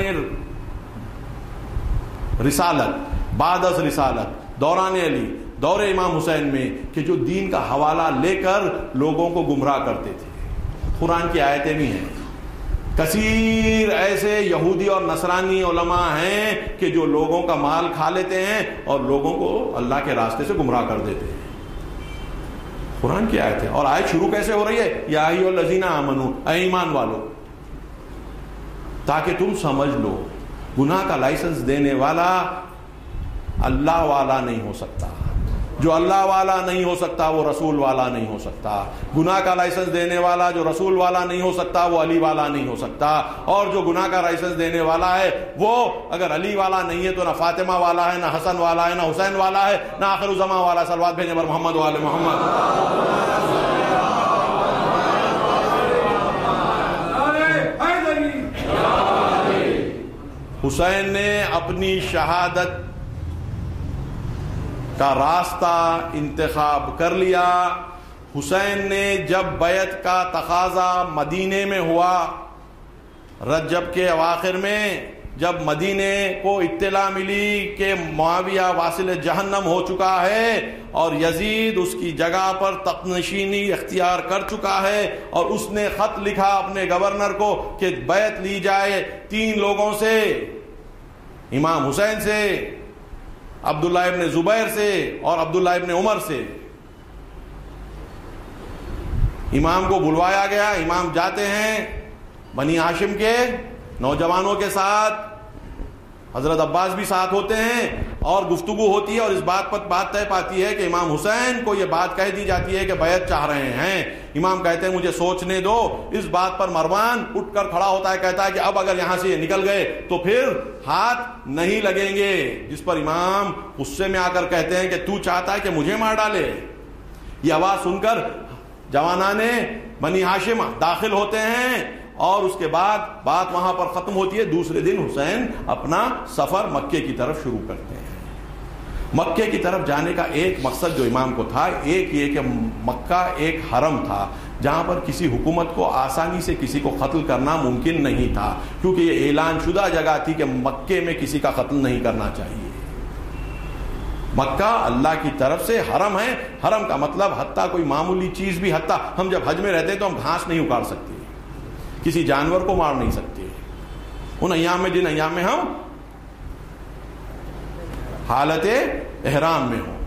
A: رسالت، بعد از رسالت، دوران علی، دور امام حسین میں، کہ جو دین کا حوالہ لے کر لوگوں کو گمراہ کرتے تھے. قرآن کی آیتیں بھی ہیں. کثیر ایسے یہودی اور نصرانی علماء ہیں کہ جو لوگوں کا مال کھا لیتے ہیں اور لوگوں کو اللہ کے راستے سے گمراہ کر دیتے ہیں. قرآن کی آیت ہے، اور آیت شروع کیسے ہو رہی ہے؟ یا ایھا الذین آمنو، اے ایمان والو، تاکہ تم سمجھ لو گناہ کا لائسنس دینے والا اللہ والا نہیں ہو سکتا. جو اللہ والا نہیں ہو سکتا وہ رسول والا نہیں ہو سکتا. گناہ کا لائسنس دینے والا جو رسول والا نہیں ہو سکتا وہ علی والا نہیں ہو سکتا. اور جو گناہ کا لائسنس دینے والا ہے وہ اگر علی والا نہیں ہے تو نہ فاطمہ والا ہے، نہ حسن والا ہے، نہ حسین والا ہے، نہ آخر الزمان والا. صلوات بھیجیں پر محمد وآل محمد. حسین نے اپنی شہادت کا راستہ انتخاب کر لیا. حسین نے جب بیعت کا تقاضا مدینے میں ہوا رجب کے اواخر میں، جب مدینے کو اطلاع ملی کہ معاویہ واصل جہنم ہو چکا ہے اور یزید اس کی جگہ پر تخت نشینی اختیار کر چکا ہے، اور اس نے خط لکھا اپنے گورنر کو کہ بیعت لی جائے 3 لوگوں سے، امام حسین سے، عبداللہ ابن زبیر سے اور عبداللہ ابن عمر سے. امام کو بلوایا گیا. امام جاتے ہیں بنی ہاشم کے نوجوانوں کے ساتھ، حضرت عباس بھی ساتھ ہوتے ہیں، اور گفتگو ہوتی ہے، اور اس بات پر بات طے پاتی ہے کہ امام حسین کو یہ بات کہہ دی جاتی ہے کہ بیعت چاہ رہے ہیں. امام کہتے ہیں مجھے سوچنے دو. اس بات پر مروان اٹھ کر کھڑا ہوتا ہے، کہتا ہے کہ اب اگر یہاں سے یہ نکل گئے تو پھر ہاتھ نہیں لگیں گے. جس پر امام غصے میں آ کر کہتے ہیں کہ تو چاہتا ہے کہ مجھے مار ڈالے. یہ آواز سن کر جوانان بنی ہاشم داخل ہوتے ہیں، اور اس کے بعد بات وہاں پر ختم ہوتی ہے. دوسرے دن حسین اپنا سفر مکے کی طرف شروع کرتے ہیں. مکے کی طرف جانے کا ایک مقصد جو امام کو تھا، ایک یہ کہ مکہ ایک حرم تھا جہاں پر کسی حکومت کو آسانی سے کسی کو قتل کرنا ممکن نہیں تھا، کیونکہ یہ اعلان شدہ جگہ تھی کہ مکے میں کسی کا قتل نہیں کرنا چاہیے. مکہ اللہ کی طرف سے حرم ہے. حرم کا مطلب حتیٰ کوئی معمولی چیز بھی، حتیٰ ہم جب حج میں رہتے ہیں تو ہم گھاس نہیں اکاڑ سکتے، کسی جانور کو مار نہیں سکتے ان ایام میں جن ایام میں ہم حالت احرام میں ہوں.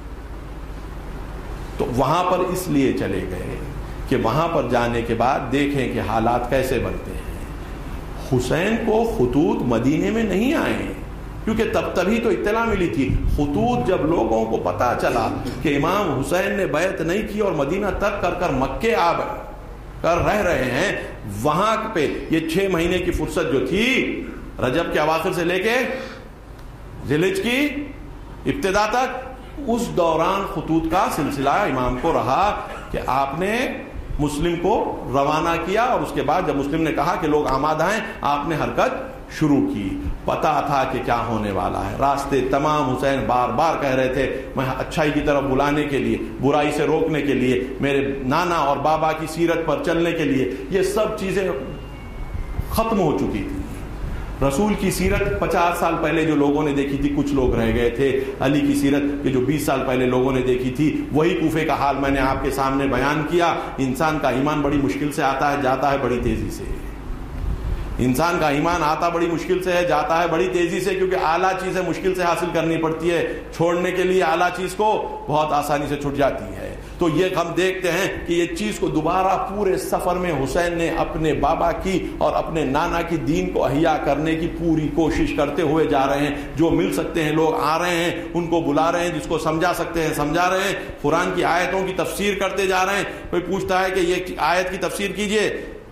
A: تو وہاں پر اس لیے چلے گئے کہ وہاں پر جانے کے بعد دیکھیں کہ حالات کیسے بنتے ہیں. حسین کو خطوط مدینے میں نہیں آئے کیونکہ تبھی تو اطلاع ملی تھی. خطوط جب لوگوں کو پتا چلا کہ امام حسین نے بیعت نہیں کی اور مدینہ ترک کر کر مکے آ کر رہ رہے ہیں، وہاں پہ یہ 6 مہینے کی فرصت جو تھی رجب کے اواخر سے لے کے ذیلحجہ کی ابتدا تک، اس دوران خطوط کا سلسلہ امام کو رہا کہ آپ نے مسلم کو روانہ کیا، اور اس کے بعد جب مسلم نے کہا کہ لوگ آمادہ ہیں، آپ نے حرکت شروع کی. پتا تھا کہ کیا ہونے والا ہے. راستے تمام حسین بار بار کہہ رہے تھے میں اچھائی کی طرف بلانے کے لیے، برائی سے روکنے کے لیے، میرے نانا اور بابا کی سیرت پر چلنے کے لیے. یہ سب چیزیں ختم ہو چکی تھی. رسول کی سیرت 50 سال پہلے جو لوگوں نے دیکھی تھی کچھ لوگ رہ گئے تھے. علی کی سیرت کہ جو 20 سال پہلے لوگوں نے دیکھی تھی وہی کوفے کا حال میں نے آپ کے سامنے بیان کیا. انسان کا ایمان بڑی مشکل سے آتا ہے، جاتا ہے بڑی تیزی سے. انسان کا ایمان آتا بڑی مشکل سے ہے، جاتا ہے بڑی تیزی سے، کیونکہ اعلیٰ چیزیں مشکل سے حاصل کرنی پڑتی ہے. چھوڑنے کے لیے اعلیٰ چیز کو بہت آسانی سے چھٹ جاتی ہے. تو یہ ہم دیکھتے ہیں کہ یہ چیز کو دوبارہ پورے سفر میں حسین نے اپنے بابا کی اور اپنے نانا کی دین کو احیا کرنے کی پوری کوشش کرتے ہوئے جا رہے ہیں. جو مل سکتے ہیں لوگ آ رہے ہیں، ان کو بلا رہے ہیں، جس کو سمجھا سکتے ہیں سمجھا رہے ہیں. قرآن کی آیتوں کی تفسیر کرتے جا رہے ہیں. کوئی پوچھتا ہے کہ یہ آیت کی تفسیر کیجئے،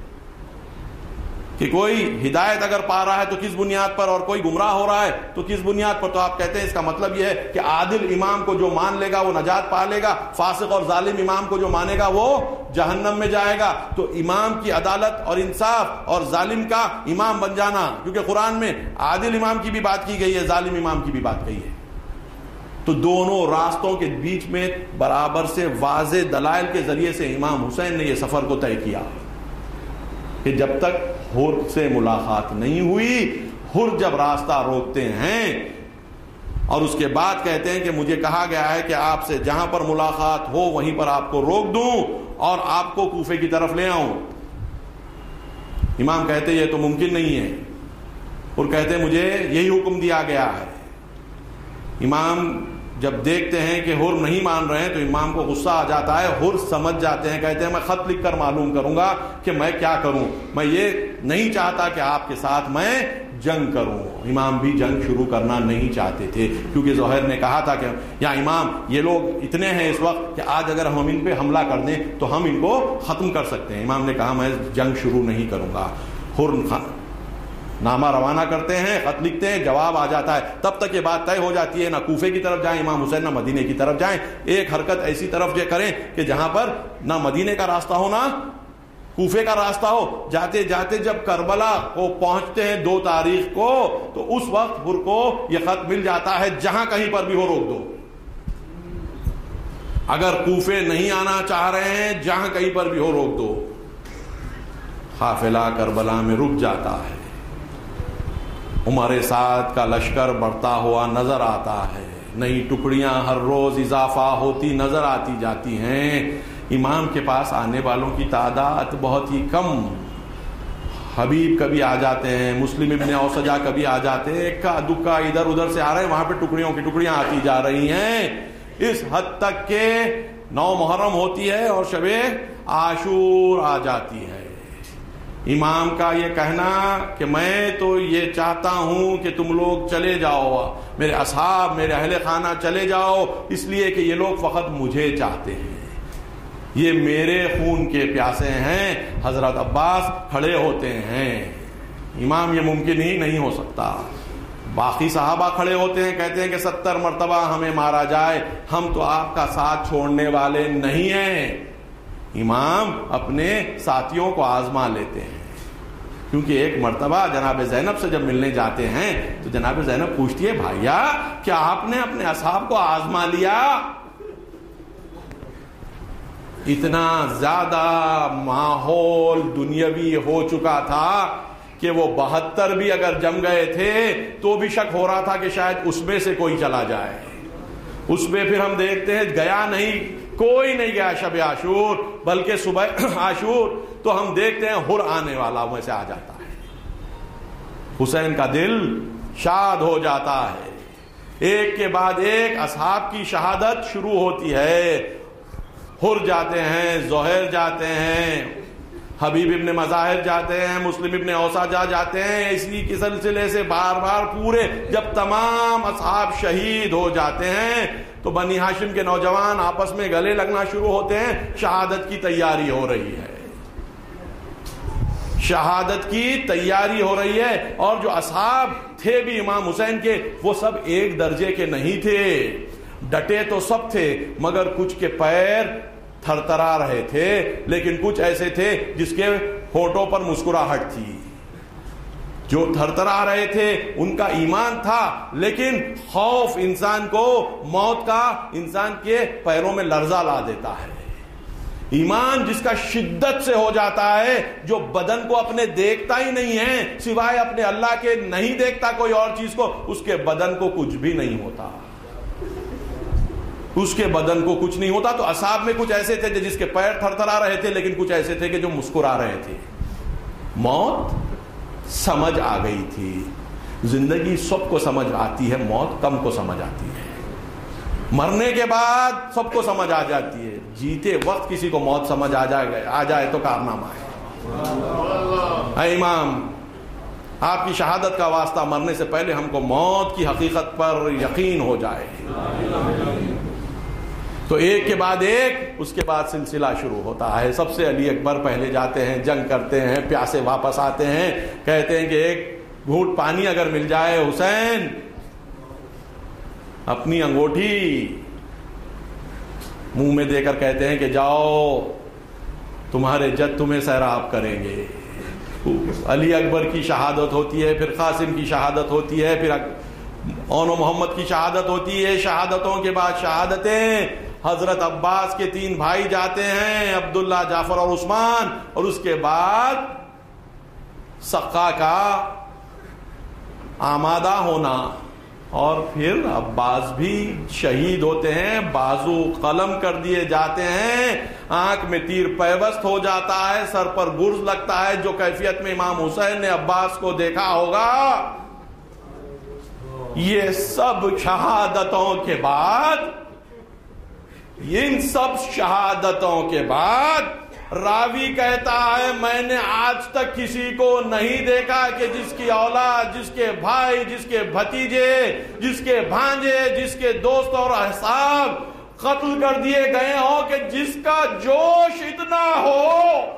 A: کہ کوئی ہدایت اگر پا رہا ہے تو کس بنیاد پر، اور کوئی گمراہ ہو رہا ہے تو کس بنیاد پر. تو آپ کہتے ہیں اس کا مطلب یہ ہے کہ عادل امام کو جو مان لے گا وہ نجات پا لے گا، فاسق اور ظالم امام کو جو مانے گا وہ جہنم میں جائے گا. تو امام کی عدالت اور انصاف اور ظالم کا امام بن جانا، کیونکہ قرآن میں عادل امام کی بھی بات کی گئی ہے، ظالم امام کی بھی بات کہی ہے. تو دونوں راستوں کے بیچ میں برابر سے واضح دلائل کے ذریعے سے امام حسین نے یہ سفر کو طے کیا کہ جب تک حر سے ملاقات نہیں ہوئی، حر جب راستہ روکتے ہیں اور اس کے بعد کہتے ہیں کہ مجھے کہا گیا ہے کہ آپ سے جہاں پر ملاقات ہو وہیں پر آپ کو روک دوں اور آپ کو کوفے کی طرف لے آؤں. امام کہتے یہ تو ممکن نہیں ہے، اور کہتے مجھے یہی حکم دیا گیا ہے. امام جب دیکھتے ہیں کہ حر نہیں مان رہے ہیں تو امام کو غصہ آ جاتا ہے. حر سمجھ جاتے ہیں، کہتے ہیں میں خط لکھ کر معلوم کروں گا کہ میں کیا کروں، میں یہ نہیں چاہتا کہ آپ کے ساتھ میں جنگ کروں. امام بھی جنگ شروع کرنا نہیں چاہتے تھے، کیونکہ زہیر نے کہا تھا کہ یا امام یہ لوگ اتنے ہیں اس وقت کہ آج اگر ہم ان پہ حملہ کر دیں تو ہم ان کو ختم کر سکتے ہیں. امام نے کہا میں جنگ شروع نہیں کروں گا. حر نامہ روانہ کرتے ہیں، خط لکھتے ہیں، جواب آ جاتا ہے. تب تک یہ بات طے ہو جاتی ہے نہ کوفے کی طرف جائیں امام حسین، نہ مدینے کی طرف جائیں. ایک حرکت ایسی طرف جو کریں کہ جہاں پر نہ مدینے کا راستہ ہو نہ کوفے کا راستہ ہو، جاتے جاتے جب کربلا کو پہنچتے ہیں 2 تاریخ کو، تو اس وقت حر کو یہ خط مل جاتا ہے جہاں کہیں پر بھی ہو روک دو. اگر کوفے نہیں آنا چاہ رہے ہیں، جہاں کہیں پر بھی ہو روک دو. قافلہ کربلا میں رک جاتا ہے. عمر سعد کا لشکر بڑھتا ہوا نظر آتا ہے، نئی ٹکڑیاں ہر روز اضافہ ہوتی نظر آتی جاتی ہیں. امام کے پاس آنے والوں کی تعداد بہت ہی کم. حبیب کبھی آ جاتے ہیں، مسلم ابن اوسجا کبھی آ جاتے ہیں، اکا دکا ادھر ادھر سے آ رہے ہیں، وہاں پہ ٹکڑیوں کی ٹکڑیاں آتی جا رہی ہیں. اس حد تک کہ 9 محرم ہوتی ہے اور شب عاشور آ جاتی ہے. امام کا یہ کہنا کہ میں تو یہ چاہتا ہوں کہ تم لوگ چلے جاؤ، میرے اصحاب میرے اہل خانہ چلے جاؤ، اس لیے کہ یہ لوگ فقط مجھے چاہتے ہیں، یہ میرے خون کے پیاسے ہیں. حضرت عباس کھڑے ہوتے ہیں. امام یہ ممکن ہی نہیں ہو سکتا. باقی صحابہ کھڑے ہوتے ہیں، کہتے ہیں کہ 70 مرتبہ ہمیں مارا جائے، ہم تو آپ کا ساتھ چھوڑنے والے نہیں ہیں. امام اپنے ساتھیوں کو آزما لیتے ہیں، کیونکہ ایک مرتبہ جناب زینب سے جب ملنے جاتے ہیں تو جناب زینب پوچھتی ہے، بھائیا کیا آپ نے اپنے اصحاب کو آزما لیا؟ اتنا زیادہ ماحول دنیاوی ہو چکا تھا کہ وہ 72 بھی اگر جم گئے تھے تو بھی شک ہو رہا تھا کہ شاید اس میں سے کوئی چلا جائے. اس میں پھر ہم دیکھتے ہیں گیا نہیں، کوئی نہیں گیا شب عاشور، بلکہ صبح عاشور تو ہم دیکھتے ہیں حر آنے والا ویسے آ جاتا ہے. حسین کا دل شاد ہو جاتا ہے. ایک کے بعد ایک اصحاب کی شہادت شروع ہوتی ہے. حر جاتے ہیں، زہیر جاتے ہیں، حبیب ابن مظاہر جاتے ہیں، مسلم ابن اوساجا جاتے ہیں. اسی کے سلسلے سے بار بار پورے جب تمام اصحاب شہید ہو جاتے ہیں تو بنی ہاشم کے نوجوان آپس میں گلے لگنا شروع ہوتے ہیں. شہادت کی تیاری ہو رہی ہے، شہادت کی تیاری ہو رہی ہے. اور جو اصحاب تھے بھی امام حسین کے، وہ سب ایک درجے کے نہیں تھے. ڈٹے تو سب تھے، مگر کچھ کے پیر تھر تھرا رہے تھے، لیکن کچھ ایسے تھے جس کے ہونٹوں پر مسکراہٹ تھی. جو تھر تھرا رہے تھے ان کا ایمان تھا، لیکن خوف انسان کو موت کا انسان کے پیروں میں لرزہ لا دیتا ہے. ایمان جس کا شدت سے ہو جاتا ہے، جو بدن کو اپنے دیکھتا ہی نہیں ہے سوائے اپنے اللہ کے، نہیں دیکھتا کوئی اور چیز کو، اس کے بدن کو کچھ بھی نہیں ہوتا، اس کے بدن کو کچھ نہیں ہوتا. تو اصحاب میں کچھ ایسے تھے جس کے پیر تھر تھرا رہے تھے، لیکن کچھ ایسے تھے کہ جو مسکرا رہے تھے. موت سمجھ آ گئی تھی. زندگی سب کو سمجھ آتی ہے، موت کم کو سمجھ آتی ہے. مرنے کے بعد سب کو سمجھ آ جاتی ہے، جیتے وقت کسی کو موت سمجھ آ جائے تو کارنامہ ہے. اے امام، آپ کی شہادت کا واسطہ مرنے سے پہلے ہم کو موت کی حقیقت پر یقین ہو جائے. تو ایک کے بعد ایک، اس کے بعد سلسلہ شروع ہوتا ہے. سب سے علی اکبر پہلے جاتے ہیں، جنگ کرتے ہیں، پیاسے واپس آتے ہیں، کہتے ہیں کہ ایک گھونٹ پانی اگر مل جائے. حسین اپنی انگوٹھی منہ میں دے کر کہتے ہیں کہ جاؤ، تمہارے جد تمہیں سیراب کریں گے. علی اکبر کی شہادت ہوتی ہے، پھر قاسم کی شہادت ہوتی ہے، پھر اون و محمد کی شہادت ہوتی ہے. شہادتوں کے بعد شہادتیں. حضرت عباس کے 3 بھائی جاتے ہیں، عبداللہ، جعفر اور عثمان، اور اس کے بعد سقا کا آمادہ ہونا. اور پھر عباس بھی شہید ہوتے ہیں، بازو قلم کر دیے جاتے ہیں، آنکھ میں تیر پیوست ہو جاتا ہے، سر پر گرز لگتا ہے. جو کیفیت میں امام حسین نے عباس کو دیکھا ہوگا. یہ سب شہادتوں کے بعد، ان سب شہادتوں کے بعد راوی کہتا ہے میں نے آج تک کسی کو نہیں دیکھا کہ جس کی اولاد، جس کے بھائی، جس کے بھتیجے، جس کے بھانجے، جس کے دوست اور احباب قتل کر دیے گئے ہوں، کہ جس کا جوش اتنا ہو.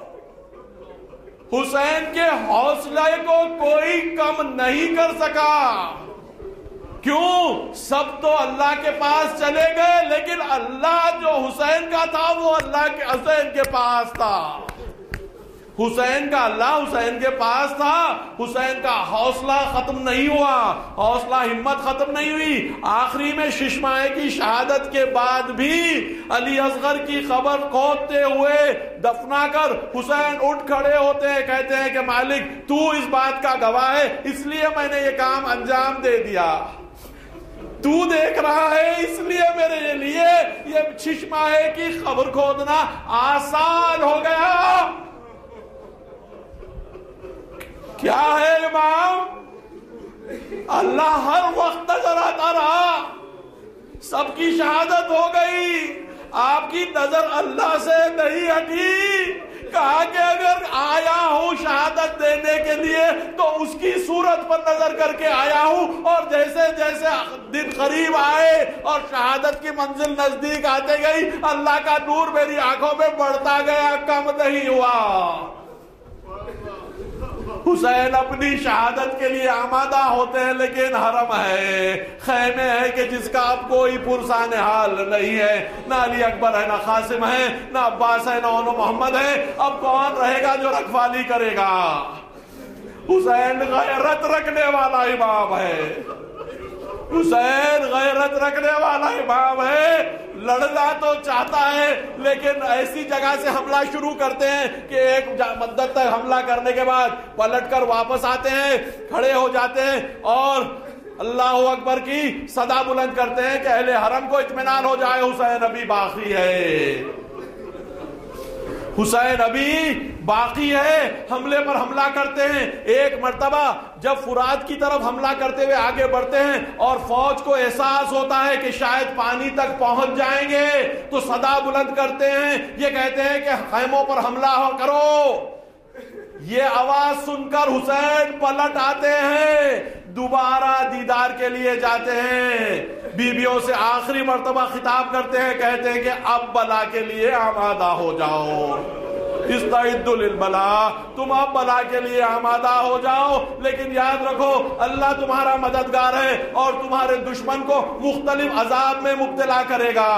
A: حسین کے حوصلے کو کوئی کم نہیں کر سکا. کیوں؟ سب تو اللہ کے پاس چلے گئے، لیکن اللہ جو حسین کا تھا وہ اللہ کے حسین کے پاس تھا. حسین کا اللہ حسین کے پاس تھا، حسین کا حوصلہ ختم نہیں ہوا، حوصلہ ہمت ختم نہیں ہوئی۔ آخری میں ششمائے کی شہادت کے بعد بھی علی اصغر کی قبر کھودتے ہوئے دفنا کر حسین اٹھ کھڑے ہوتے ہیں، کہتے ہیں کہ مالک تو اس بات کا گواہ ہے، اس لیے میں نے یہ کام انجام دے دیا، تو دیکھ رہا ہے، اس لیے میرے لیے یہ ششمائے کی قبر کھودنا آسان ہو گیا۔ کیا ہے امام؟ اللہ ہر وقت نظر آتا رہا، سب کی شہادت ہو گئی، آپ کی نظر اللہ سے نہیں ہٹی۔ کہا کہ اگر آیا ہوں شہادت دینے کے لیے تو اس کی صورت پر نظر کر کے آیا ہوں، اور جیسے جیسے دن قریب آئے اور شہادت کی منزل نزدیک آتے گئی، اللہ کا نور میری آنکھوں میں بڑھتا گیا، کم نہیں ہوا۔ حسین اپنی شہادت کے لیے آمادہ ہوتے ہیں، لیکن حرم ہے، خیمے ہے کہ جس کا اب کوئی پرسان حال نہیں ہے، نہ علی اکبر ہے، نہ قاسم ہے، نہ عباس ہے، نہ اونو محمد ہے، اب کون رہے گا جو رکھوالی کرے گا؟ حسین غیرت رکھنے والا امام ہے، حسین غیرت رکھنے والا امام ہے، لڑنا تو چاہتا ہے لیکن ایسی جگہ سے حملہ شروع کرتے ہیں کہ ایک مدت تک حملہ کرنے کے بعد پلٹ کر واپس آتے ہیں، کھڑے ہو جاتے ہیں اور اللہ اکبر کی صدا بلند کرتے ہیں کہ اہل حرم کو اطمینان ہو جائے، حسین ابھی باقی ہے، حسین ابھی باقی ہے۔ حملے پر حملہ کرتے ہیں۔ ایک مرتبہ جب فرات کی طرف حملہ کرتے ہوئے آگے بڑھتے ہیں اور فوج کو احساس ہوتا ہے کہ شاید پانی تک پہنچ جائیں گے تو صدا بلند کرتے ہیں، یہ کہتے ہیں کہ خیموں پر حملہ کرو۔ یہ آواز سن کر حسین پلٹ آتے ہیں، دوبارہ دیدار کے لیے جاتے ہیں، بیویوں سے آخری مرتبہ خطاب کرتے ہیں، کہتے ہیں کہ اب بلا کے لیے آمادہ ہو جاؤ، استعدوا للبلا، تم اب بلا کے لیے آمادہ ہو جاؤ، لیکن یاد رکھو اللہ تمہارا مددگار ہے اور تمہارے دشمن کو مختلف عذاب میں مبتلا کرے گا۔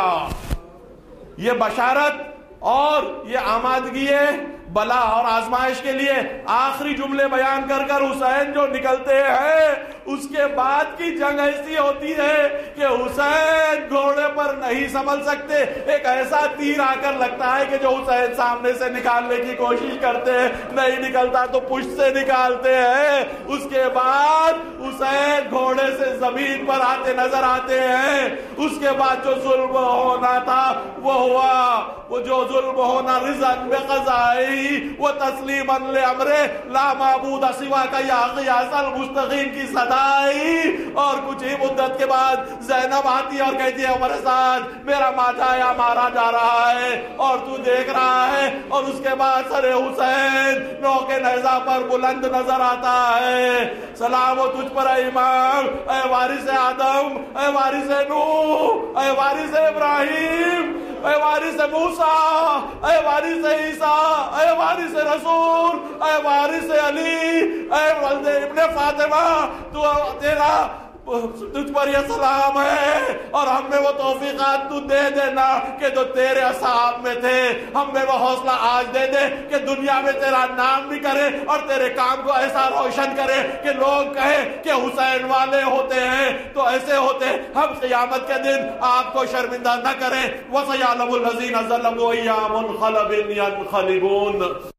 A: یہ بشارت اور یہ آمادگی ہے بلا اور آزمائش کے لیے۔ آخری جملے بیان کر کر حسین جو نکلتے ہیں، اس کے بعد کی جنگ ایسی ہوتی ہے کہ حسین گھوڑے پر نہیں سنبھل سکتے، ایک ایسا تیر آ کر لگتا ہے کہ جو حسین سامنے سے نکالنے کی کوشش کرتے ہیں، نہیں نکلتا تو پشت سے نکالتے ہیں۔ اس کے بعد حسین گھوڑے سے زمین پر آتے نظر آتے ہیں۔ اس کے بعد جو ظلم ہونا تھا وہ ہوا، وہ جو ظلم ہونا رضاً بقضائی وہ تسلیما لامر لا معبود سوا کا یا غیاث المستقیم کی صدائی۔ اور کچھ ہی مدت کے بعد زینب آتی ہے اور کہتی ہے ہمارے ساتھ میرا ماجایا مارا جا رہا ہے اور تو دیکھ رہا ہے، اور اس کے بعد سر حسین نوک نیزہ پر بلند نظر آتا ہے۔ سلام و تجھ پر اے امام، اے وارث آدم، اے وارث نوح، اے وارث ابراہیم، اے وارث موسیٰ، اے وارث عیسیٰ، اے وارث رسول، اے وارث علی، اے ولد ابن فاطمہ، تو تیرا تجھ پر یہ سلام ہے، اور ہم میں وہ توفیقات تو دے دینا کہ جو تیرے اصحاب میں تھے، ہم میں وہ حوصلہ آج دے دے کہ دنیا میں تیرا نام بھی کرے اور تیرے کام کو ایسا روشن کرے کہ لوگ کہیں کہ حسین والے ہوتے ہیں تو ایسے ہوتے، ہم قیامت کے دن آپ کو شرمندہ نہ کریں۔ وَسَيَعْلَمُ الَّذِينَ ظَلَمُوا أَيَّ مُنْقَلَبٍ يَنْقَلِبُونَ۔